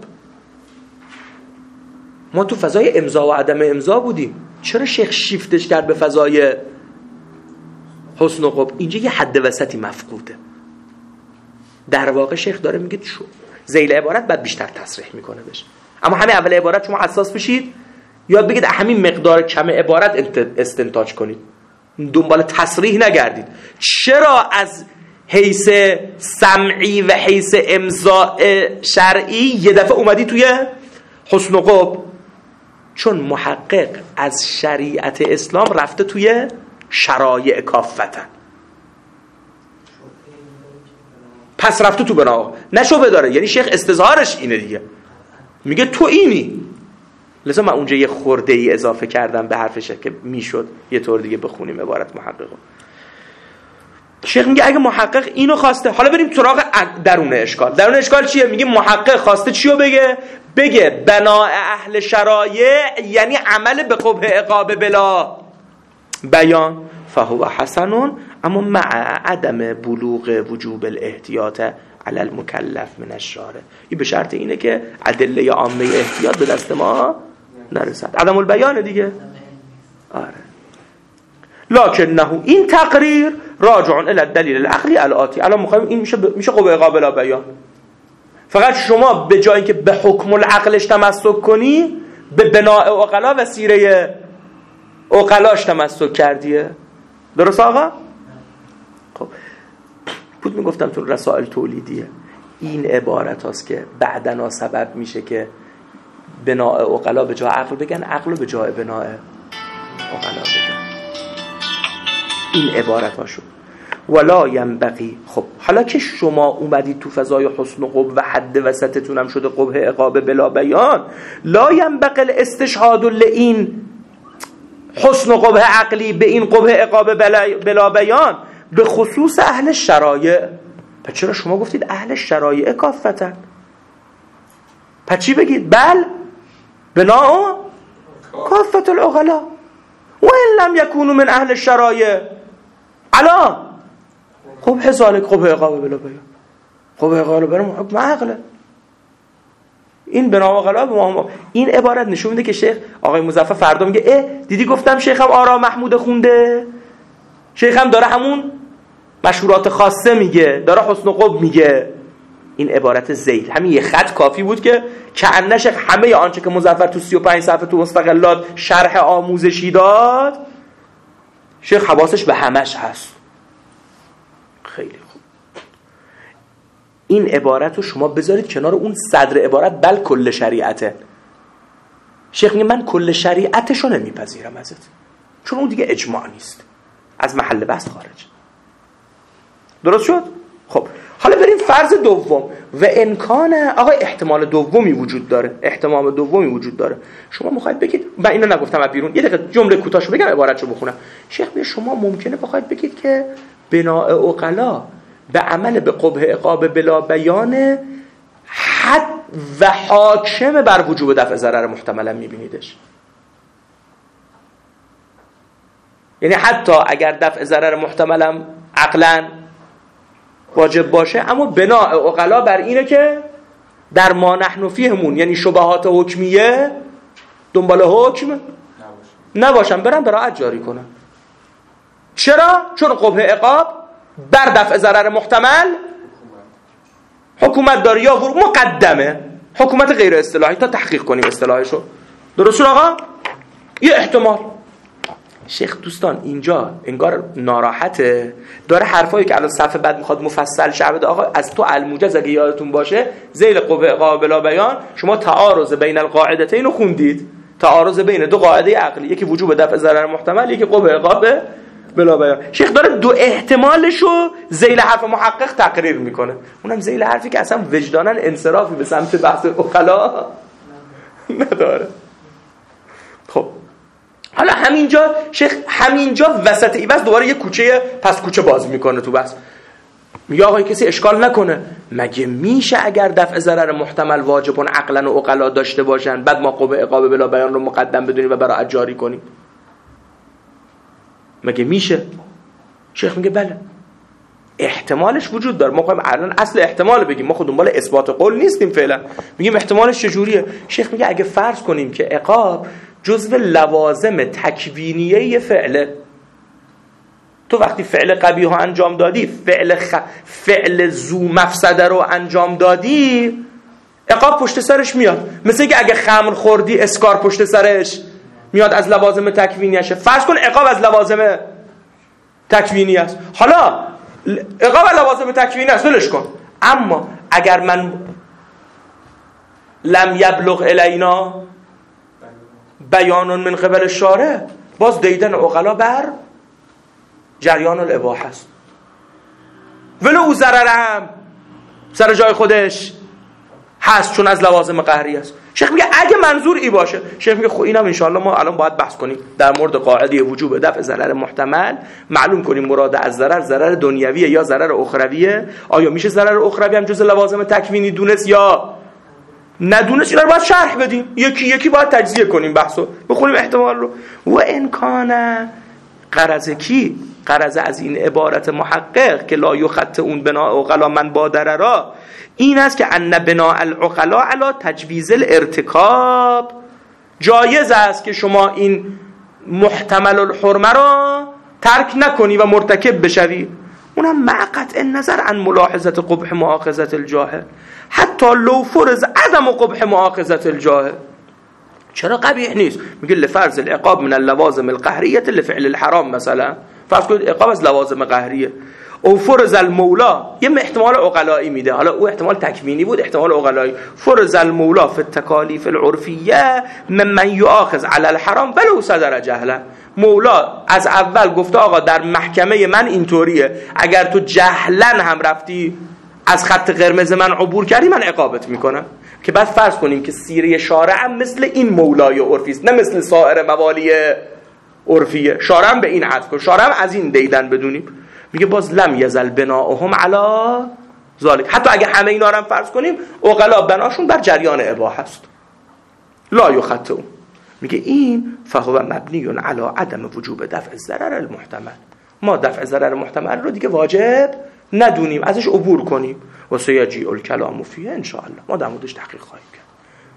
ما تو فضای امضا و عدم امضا بودیم، چرا شیخ شیفتش کرد به فضای حسن و قبح؟ اینجا یه حد وسطی مفقوده. در واقع شیخ داره میگه شو ذیل عبارت بعد بیشتر تصریح میکنه بشه، اما همین اول عبارت شما حساس بشید، یاد بگید همین مقدار کم عبارت استنتاج کنید، دنبال تصریح نگردید. چرا از حیث سمعی و حیث امضاء شرعی یه دفعه اومدی توی حسن و قبح؟ چون محقق از شریعت اسلام رفته توی شرایع کافتن، پس رفته تو بنا نه شبه داره. یعنی شیخ استظهارش اینه دیگه، میگه تو اینی. لذا من اونجا یه خورده ای اضافه کردم به حرفشه که میشد یه طور دیگه بخونیم عبارت محقق. شیخ میگه اگه محقق اینو خواسته، حالا بریم سراغ درون اشکال. درون اشکال چیه؟ میگه محقق خواسته چیو بگه؟ بگه بناء اهل شرایع یعنی عمل به قبح عقاب بلا بیان، فهو حسنون، اما مع عدم بلوغ وجوب الاحتیاط علی المکلف من الشارع. این به شرط اینه که ادله عامه احتیاط به دست ما نرسد. عدم البیان دیگه. آره. لکنه این تقریر راجع الی الدلیل العقلی الآتی. الان میخوایم این میشه ب... میشه قبح عقاب بلا بیان. فقط شما به جای اینکه به حکم العقلش تمسک کنی، به بناء عقلا و سیره عقلاش تمسک کردیه. درست آقا؟ خب بود میگفتم تو رسائل تولیدیه این عبارت هاست که بعدنا سبب میشه که بناء عقلا به جای عقل بگن، عقل به جای بناء عقلا بگن. این عبارت هاشو ولا ینبغی. خب حالا که شما اومدید تو فضای حسن و قبح و حد وسطتون هم شده قبح عقاب بلا بیان، لا ینبغی الاستشهاد لئین حسن و قبح عقلی به این قبح عقاب بلا بیان به خصوص اهل شرایع. پس چرا شما گفتید اهل شرایع کافتن؟ پس چی بگید؟ بل بنا کافت العقلا و ان لم یکونوا من اهل الشرایع علا قبح ذلک قبح عقاب بلا بیان. قبح عقاب بلا حکم عقله. این بنا اقلا به ما. این عبارت نشون میده که شیخ آقای مظفر فردا میگه اه دیدی گفتم شیخم آرا محمود خونده، شیخم داره همون مشهورات خاصه میگه، داره حسن و قب میگه. این عبارت ذیل همین یه خط کافی بود که کأنه شیخ همه آنچه که مظفر تو سی و پنج صفحه تو مستقلات شرح آموزشی داد شیخ حواسش به همش هست. خیلی خوب. این عبارت رو شما بذارید کنار اون صدر عبارت بل کل شریعته. شیخ میگه من کل شریعتش رو نمیپذیرم ازت، چون اون دیگه اجماع نیست، از محل بحث خارج. درست شد؟ خب حالا بریم فرض دوم. و امکانه آقا احتمال دومی وجود داره، احتمال دومی وجود داره. شما میخواید بگید، من اینو نگفتم از بیرون، یه دقیقه جمله کوتاهشو بگم عبارتشو بخونم. شیخ میگه شما ممکنه بخواید بگید که بناء عقلا به عمل به قبح عقاب بلا بیان حد و حاکم بر وجوب دفع ضرر محتملا میبینیدش. یعنی حتی اگر دفع ضرر محتملا عقلا واجب باشه، اما بناء عقلا بر اینه که در ما نحن فیهمون، یعنی شبهات حکمیه دنبال حکم نباشن، برن براعت جاری کنن. چرا؟ چون قبح عقاب بر دفع ضرر محتمل حکومت داره یا مقدمه، حکومت غیر اصطلاحی، تا تحقیق کنیم اصطلاحشو. درست شد آقا؟ یه احتمال. شیخ دوستان اینجا انگار ناراحته، داره حرفایی که الان صفحه بعد میخواد مفصل شه بده. آقا از تو الموجز اگه یادتون باشه ذیل قبح عقاب بلا بیان شما تعارض بین القاعدتین رو خوندید، تعارض بین دو قاعده عقلی، یکی وجوب دفع ضرر محتمل، یکی قبح عقاب بلا بیان. شیخ داره دو احتمالشو ذیل حرف محقق تقریر میکنه، اونم ذیل حرفی که اصلا وجدانا انصرافی به سمت بحث عقلا نداره. خب حالا همینجا شیخ همینجا وسط ایواز دوباره یه کوچه پس کوچه باز میکنه تو بحث. میگه آقای کسی اشکال نکنه، مگه میشه اگر دفع ضرر محتمل واجبون عقلا و عقلا داشته باشن بعد ما قبح عقاب بلا بیان رو مقدم بدونیم و براعت جاری کنیم؟ مگه میشه؟ شیخ میگه بله احتمالش وجود داره. ما خواهیم الان اصل احتمال بگیم، ما خود دنبال اثبات قول نیستیم فعلا، میگیم احتمالش چجوریه. شیخ میگه اگه فرض کنیم که عقاب جزو لوازم تکوینیه فعله، تو وقتی فعل قبیح رو انجام دادی، فعل خ... فعل ذو مفسده رو انجام دادی، عقاب پشت سرش میاد. مثل که اگه خمر خوردی اسکار پشت سرش میاد، از لوازم تکوینیشه. فرض کن عقاب از لوازم تکوینی است. حالا عقاب از لوازم تکوینی است، ولش کن. اما اگر من لم یبلغ الینا بیان من قبل الشارع، باز دیدن عقلا بر جریان الاباحه است، ولو او ضرر هم سر جای خودش هست چون از لوازم قهری است. شیخ میگه اگه منظور ای باشه، شیخ میگه خب اینم انشاءالله ما الان باید بحث کنیم در مورد قاعده وجوب دفع ضرر محتمل، معلوم کنیم مراد از ضرر ضرر دنیویه یا ضرر اخرویه. آیا میشه ضرر اخروی هم جز لوازم تکوینی دونست یا ندونست؟ اینا رو باید شرح بدیم، یکی یکی باید تجزیه کنیم بحثو، بخونیم احتمال رو. و امکانه غرض کی؟ غرض از این عبارت محقق که لا یخط اون بنا عقلا من بادررا این است که ان بنا العقلا علی تجویز الارتکاب، جایز است که شما این محتمل الحرمه را ترک نکنی و مرتکب بشوی، اونم مع قطع النظر عن ملاحظه قبح مؤاخذه الجاهل، حتی لو فرض عدم قبح مؤاخذه الجاهل. چرا قبیح نیست؟ میگه لفرض العقاب من اللوازم القهریه لفعل الحرام، مثلا فرض کنید عقاب از لوازم قهریه، او فرض المولا یه احتمال عقلایی میده، حالا او احتمال تکوینی بود، احتمال عقلایی، فرض المولا فی التکالیف العرفیه ممن یؤاخذ علی الحرام ولو صدر جهلا. مولا از اول گفته آقا در محکمه من اینطوریه، اگر تو جهلا هم رفتی از خط قرمز من عبور کردی من عقابت میکنم. که بعد فرض کنیم که سیره شارع هم مثل این مولای عرفی است، نه مثل سایر موالی عرفیه. شارع هم به این عطف کن، شارع هم از این دیدن بدونیم. میگه باز لم یزل بناؤهم علی ذالک، حتی اگه همه اینا رو هم فرض کنیم عقلا بناشون بر جریان اباحه است، لا یخطئ. میگه این فهو مبنی علی عدم وجوب دفع ضرر المحتمل، ما دفع ضرر محتمل رو دیگه واجب ندونیم، ازش عبور کنیم. و سیجیء الکلام فیه ان شاء الله، ما در موردش تحقیق خواهیم کرد.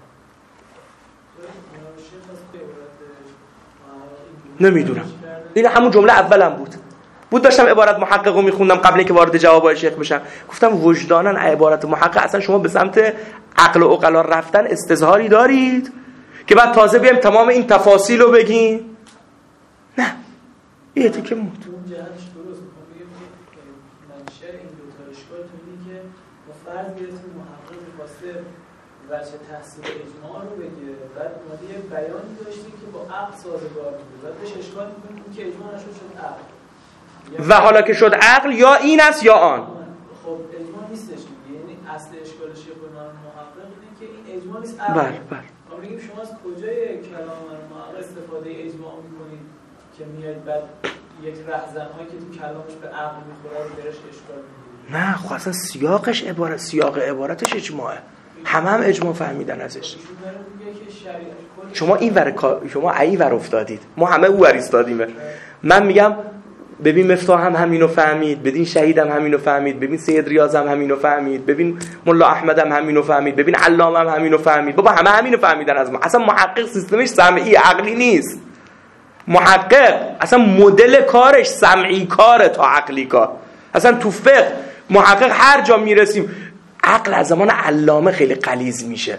نمیدونم. این همون جمله اولم بود بود داشتم عبارت محقق رو میخوندم قبل اینکه وارد جوابای شیخ بشم. گفتم وجداناً عبارت محقق اصلا شما به سمت عقل و عقلا رفتن استظهاری دارید که بعد تازه بیایم تمام این تفاصیل رو بگیم؟ نه. یه تیکه مود اون جهتش درست میخوام بگم که منشه این دو تا اشکال تو اینه که ما فرض گرفتیم محقق می‌خواسته وجه تحصیل اجماع رو بگه، بعد اومده یه بیانی داشتیم که با عقل سازگار بود، بعد بهش اشکال می‌کنیم که اجماع نشد شد عقل، و حالا که شد عقل یا این است یا آن. خب اجماع نیستش دیگه. یعنی اصل اشکال شیخ الامام محقق اینه که این اجماع نیست عقل. بله بله. ما میگیم شما از کجای کلام محقق استفاده اجماع می‌کنید که میاد بعد یک رهزن‌هایی که تو کلامش به عقل می‌خوره رو درش اشکال می‌گیرید؟ نه خب اصلا سیاقش عبارت سیاق عبارتش اجماعه. همه هم اجماع فهمیدن ازش. شما این ور شما این ور افتادید، ما همه او ور ایستادیم. من میگم ببین مفتاح هم همینو فهمید، ببین شهید هم همینو فهمید، ببین سید ریاض هم همینو فهمید، ببین ملا احمد هم همینو فهمید، ببین علامه هم همینو فهمید. بابا همه همینو فهمیدن از ما. اصلا محقق سیستمش سمعی عقلی نیست. محقق اصلا مدل کارش سمعی کاره تا عقلی کار. اصلا تو فقه محقق هر جا میرسیم عقل از زمان علامه خیلی غلیظ میشه.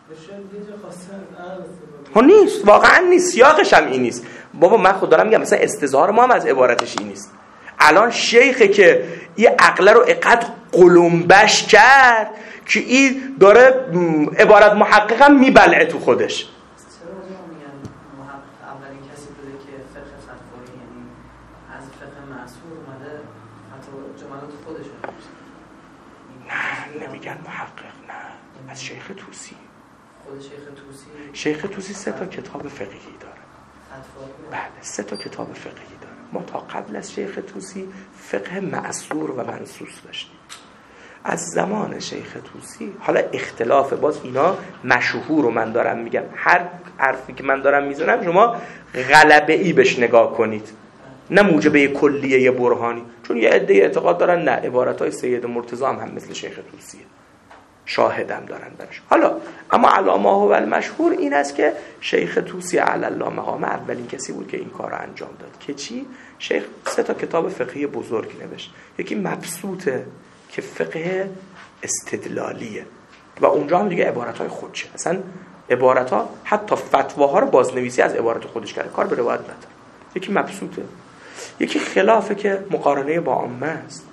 ها نیست، واقعا نیست، سیاقش هم این نیست. بابا من خود دارم میگم مثلا استظهار ما هم از عبارتش این نیست. الان شیخه که یه عقل رو اقدر قلمبش کرد که این داره عبارت محقق هم میبلعه تو خودش. نمیگن محقق، نه، از شیخ طوسی. خود شیخ طوسی شیخ طوسی سه تا کتاب فقهی داره. بله سه تا کتاب فقهی داره. ما تا قبل از شیخ طوسی فقه معصور و منصوص داشتیم. از زمان شیخ طوسی حالا اختلاف باز اینا مشهور رو من دارم میگم، هر حرفی که من دارم میزنم شما غلبه ای بهش نگاه کنید، نه موجبه کلیه برهانی. چون یه عده اعتقاد دارن نه عبارتای سید مرتضی هم, هم مثل شیخ طوسیه، شاهدم دارن برش. حالا اما علامه و المشهور این است که شیخ طوسی علی الله مقام اولین کسی بود که این کار رو انجام داد. که چی؟ شیخ سه تا کتاب فقهی بزرگ نوشت. یکی مبسوطه که فقه استدلالیه و اونجا هم دیگه عبارتای خودشه، اصلا عبارتها حتی فتواها رو بازنویسی از عبارت خودش کرده، کار به روایت نداره. یکی مبسوطه، یکی خلافه که مقارنه با عامه است،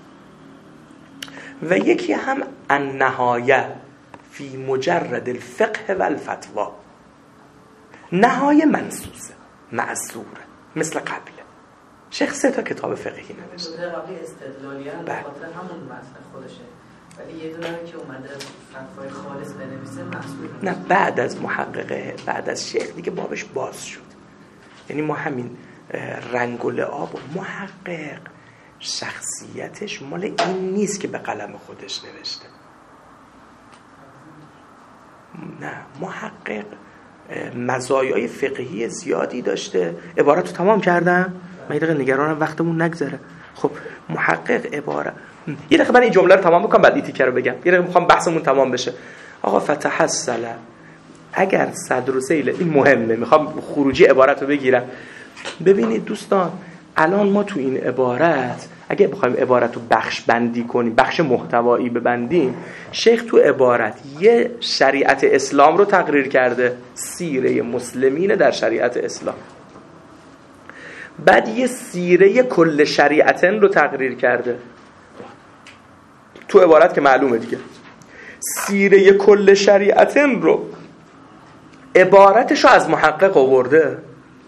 و یکی هم النهایه فی مجرد الفقه و الفتوا. نهایه منصوصه معصوره مثل قبله. شیخ سه تا کتاب فقهی نوشته. قبلی استدلالیه به خاطر همون متن خودشه، ولی یه دونه که اومده فتوای خالص بنویسه معصوره. نه بعد از محققه، بعد از شیخ دیگه بابش باز شد. یعنی ما همین رنگ و لعاب و محقق شخصیتش مال این نیست که به قلم خودش نوشته. نه، محقق مزایای فقهی زیادی داشته. عبارتو تمام کردم؟ من یه دقیقه نگرانم وقتمون نگذره. خب محقق عبارت یه دقیقه من این جمله رو تمام بکنم بعد این تیکه رو بگم. یه دقیقه میخوام بحثمون تمام بشه. آقا فتحصل اگر صدر و سیل، این مهمه، میخوام خروجی عبارت رو بگیرم. ببینید دوستان، الان ما تو این عبارت اگه بخوایم عبارت رو بخش بندی کنیم، بخش محتوایی ببندیم، شیخ تو عبارت یه شریعت اسلام رو تقریر کرده، سیره مسلمین در شریعت اسلام، بعد یه سیره کل شریعتن رو تقریر کرده تو عبارت که معلومه دیگه. سیره کل شریعتن رو عبارتش رو از محقق آورده.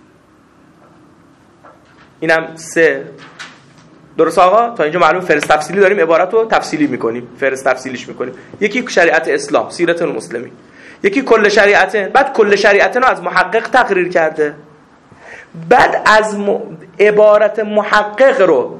اینم سه. درست آقا؟ تا اینجا معلوم فرض تفصیلی داریم، عبارت رو تفصیلی میکنیم، فرض تفصیلیش میکنیم. یکی شریعت اسلام، سیرت المسلمین، یکی کل شریعت، بعد کل شریعت رو از محقق تقریر کرده، بعد از م... عبارت محقق رو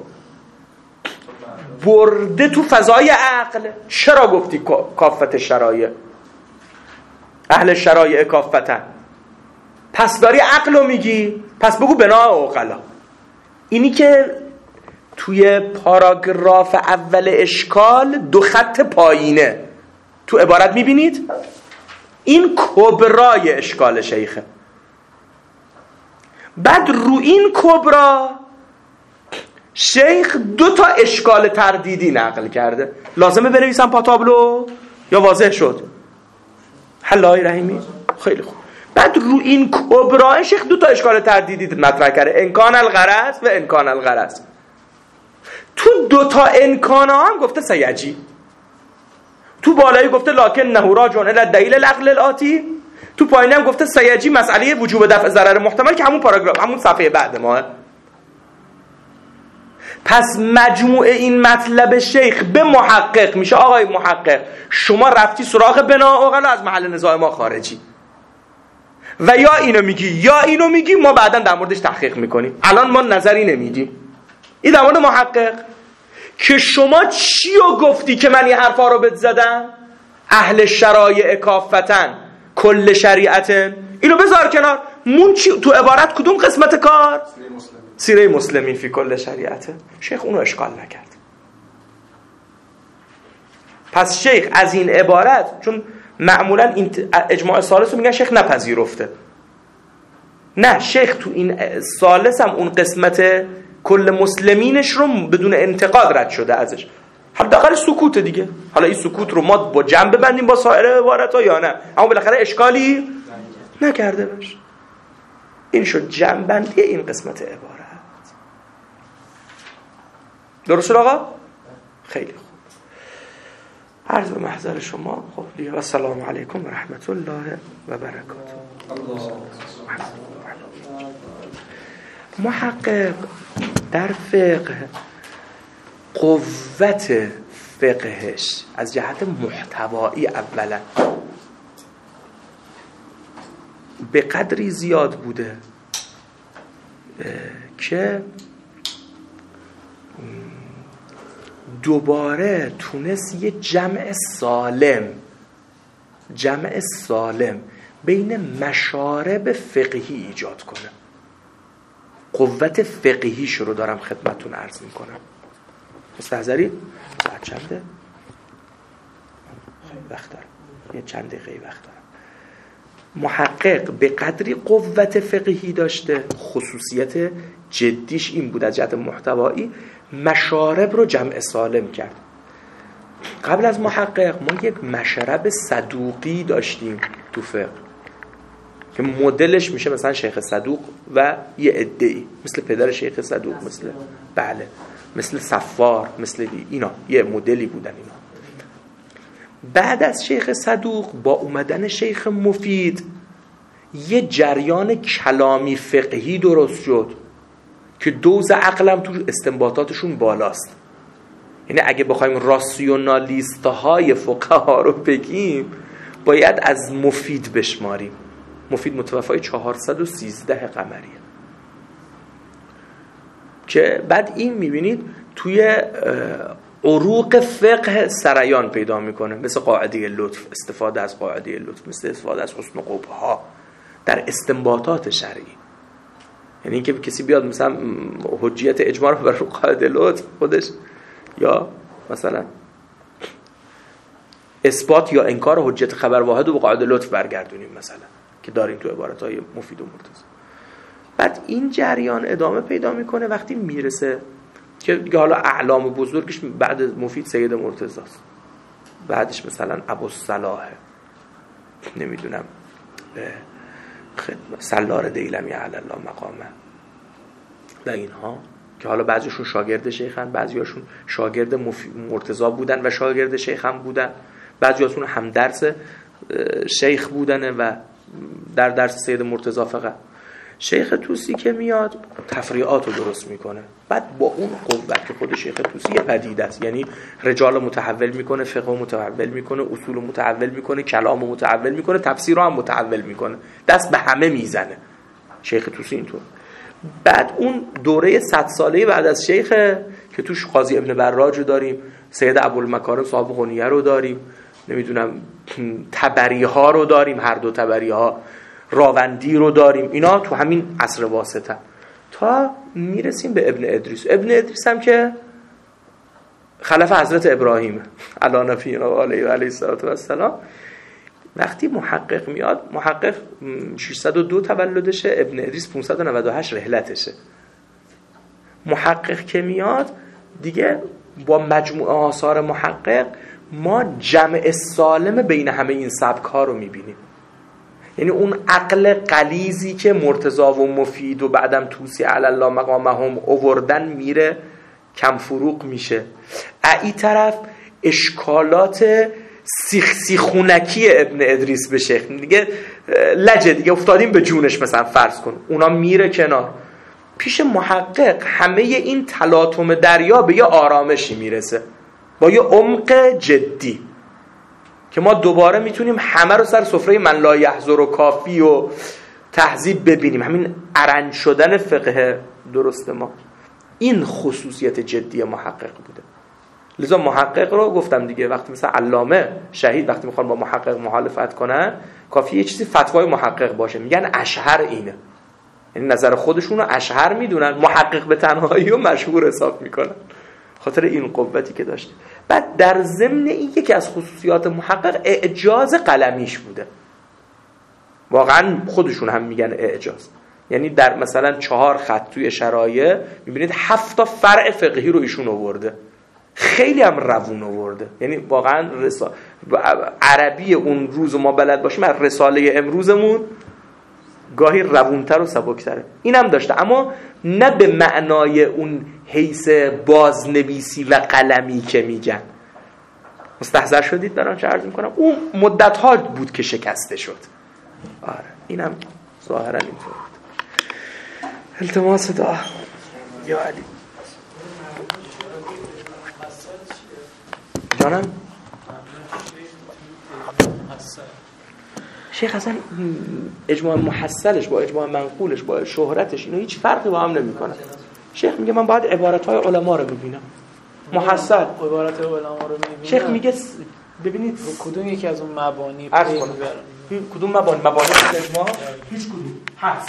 برده تو فضای عقل. چرا گفتی کافت شرایع؟ اهل شرایع کافتن. پس داری عقل رو میگی، پس بگو بنا عقلا. اینی که توی پاراگراف اول اشکال دو خط پایینه تو عبارت میبینید، این کبرای اشکال شیخه. بعد رو این کبرا شیخ دو تا اشکال تردیدی نقل کرده. لازمه بنویسم پا تابلو یا واضح شد؟ حلای رحیمی؟ خیلی خوب. بعد رو این کبرا شیخ دو تا اشکال تردیدی مطرح کرده، امکان الغرض و امکان الغرض. تو دو تا امکان هم گفته سیجی، تو بالایی گفته لکن نه راجعون الی الدلیل العقل الاتی، تو پایینی هم گفته سیجی مسئله وجوب دفع ضرر محتمل که همون پاراگراف همون صفحه بعد ماه. پس مجموع این مطلب شیخ به محقق میشه آقای محقق شما رفتی سراغ بنا اوغلا از محل نزاع ما خارجی، و یا اینو میگی یا اینو میگی، ما بعدا در موردش تحقیق میکنیم، الان ما نظری نمیدیم. این در مورد محقق که شما چیو گفتی که من این حرفا رو بهت زدم؟ اهل شرایع کافتن کل شریعتن، اینو بذار کنار. مون چی تو عبارت کدوم قسمت کار؟ سیره مسلمین فی کل شریعته. شیخ اونو اشکال نکرد. پس شیخ از این عبارت، چون معمولا این اجماع ثالث رو میگن شیخ نپذیرفته، نه شیخ تو این ثالث هم اون قسمت کل مسلمینش رو بدون انتقاد رد شده ازش. حالا داخل سکوت دیگه، حالا این سکوت رو ما با جنب ببندیم با سایر عبارت‌ها یا نه، اما بالاخره اشکالی نکرده باشه. این شد جنبندی این قسمت عبارت. درست آقا؟ خیلی خوب. عرض به محضر شما. خب دیگه السلام علیکم و رحمت الله و برکاته. محقق در فقه قوت فقهش از جهت محتوایی اولا به قدری زیاد بوده که دوباره تونست یه جمع سالم جمع سالم بین مشارب فقهی ایجاد کنه. قوت فقهیش رو دارم خدمتتون عرض میکنم. مستحضرید؟ ساعت چنده؟ خیلی وقت دارم، یه چند دقیقه وقت دارم. محقق به قدری قوت فقهی داشته، خصوصیت جدیش این بود از جهت محتوایی مشارب رو جمع سالم کرد. قبل از محقق ما یک مشرب صدوقی داشتیم تو فقه که مدلش میشه مثلا شیخ صدوق و یه عده‌ای مثل پدر شیخ صدوق، مثل بله مثل صفار، مثل اینا یه مدلی بودن اینا. بعد از شیخ صدوق با اومدن شیخ مفید یه جریان کلامی فقهی درست شد که دوز عقلم تو استنباطاتشون بالاست. یعنی اگه بخوایم راسیونالیست های فقها رو بگیم باید از مفید بشماریم. مفید متوفای چهارصد و سیزده قمریه که بعد این میبینید توی عروق فقه سریان پیدا میکنه، مثل قاعده لطف، استفاده از قاعده لطف، مثل استفاده از حسن قبحا در استنباطات شرعی. یعنی اینکه کسی بیاد مثلا حجیت اجماع رو بر قاعده لطف خودش یا مثلا اثبات یا انکار حجیت خبر واحد رو به قاعده لطف برگردونیم مثلا که داریم تو عبارت‌های مفید و مرتضی. بعد این جریان ادامه پیدا میکنه وقتی میرسه که حالا اعلام بزرگش بعد مفید سید مرتضی است، بعدش مثلا ابوالصلاح، نمیدونم سلار دیلمی علی الله مقامه و اینها که حالا بعضیشون شاگرد شیخن، بعضیاشون شاگرد مرتضی بودن و شاگرد شیخ هم بودن، بعضیاشون هم درس شیخ بودن و در درس سید مرتضی فقط. شیخ طوسی که میاد تفریعات رو درست میکنه، بعد با اون قوت که خود شیخ طوسی یه پدیده است، یعنی رجال متحول میکنه، فقه متحول میکنه، اصول متحول میکنه، کلام متحول میکنه، تفسیر رو هم متحول میکنه، دست به همه میزنه شیخ طوسی اینطور. بعد اون دوره صد ساله بعد از شیخ که توش قاضی ابن براج رو داریم، سید ابوالمکارم صاحب غنیه رو داریم، نمیدونم تبری ها رو داریم، هر دو تبری ها، راوندی رو داریم، اینا تو همین عصر واسطه تا میرسیم به ابن ادریس. ابن ادریس هم که خلف حضرت ابراهیم علی نبینا و علیه و علیه السلام، وقتی محقق میاد، محقق ششصد و دو تولدشه، ابن ادریس پانصد و نود و هشت رحلتشه. محقق که میاد دیگه با مجموعه آثار محقق ما جمع سالم بین همه این سبک ها رو میبینیم. یعنی اون عقل غلیظی که مرتضی و مفید و بعدم توسی علی الله مقامهم آوردن میره کم فروغ میشه. این طرف اشکالات سیخ سیخونکی ابن ادریس به شیخ دیگه لجه دیگه افتادیم به جونش، مثلا فرض کن اونا میره کنار. پیش محقق همه این تلاطم دریا به یه آرامشی میرسه با یه عمق جدی که ما دوباره میتونیم همه رو سر سفره من لا یحضر و کافی و تهذیب ببینیم. همین ارنج شدن فقه درست ما این خصوصیت جدی محقق بوده. لذا محقق رو گفتم دیگه، وقتی مثلا علامه شهید وقتی میخوان با محقق مخالفت کنن کافیه یه چیزی فتوای محقق باشه، میگن اشهر اینه، یعنی نظر خودشون رو اشهر میدونن، محقق به تنهایی رو مشهور حساب میکنن خاطر این قوتی که داشته. بعد در ضمن این یکی از خصوصیات محقق اعجاز قلمیش بوده. واقعا خودشون هم میگن اعجاز، یعنی در مثلا چهار خط توی شرایع میبینید هفت تا فرع فقهی رو ایشون آورده، خیلی هم روون آورده. یعنی واقعا رسا... عربی اون روز ما بلد باشیم از رساله امروزمون گاهی روونتر و سبکتره. این هم داشته، اما نه به معنای اون حیث بازنویسی و قلمی که میگن. مستحضر شدید برام چه عرض میکنم؟ اون مدت ها بود که شکسته شد. آره اینم ظاهرا اینطور بود. التماس دعا یا علی. جانم شیخ اصلا اجماع محصلش با اجماع منقولش با شهرتش اینو هیچ فرقی با هم نمیکنه. شیخ میگه من باید عبارت‌های علما رو ببینم. محصل عبارت علما رو میبینم. شیخ میگه ببینید کدوم یکی از اون مبانی کدوم مبانی مبانی اجماع هیچ کدوم هست.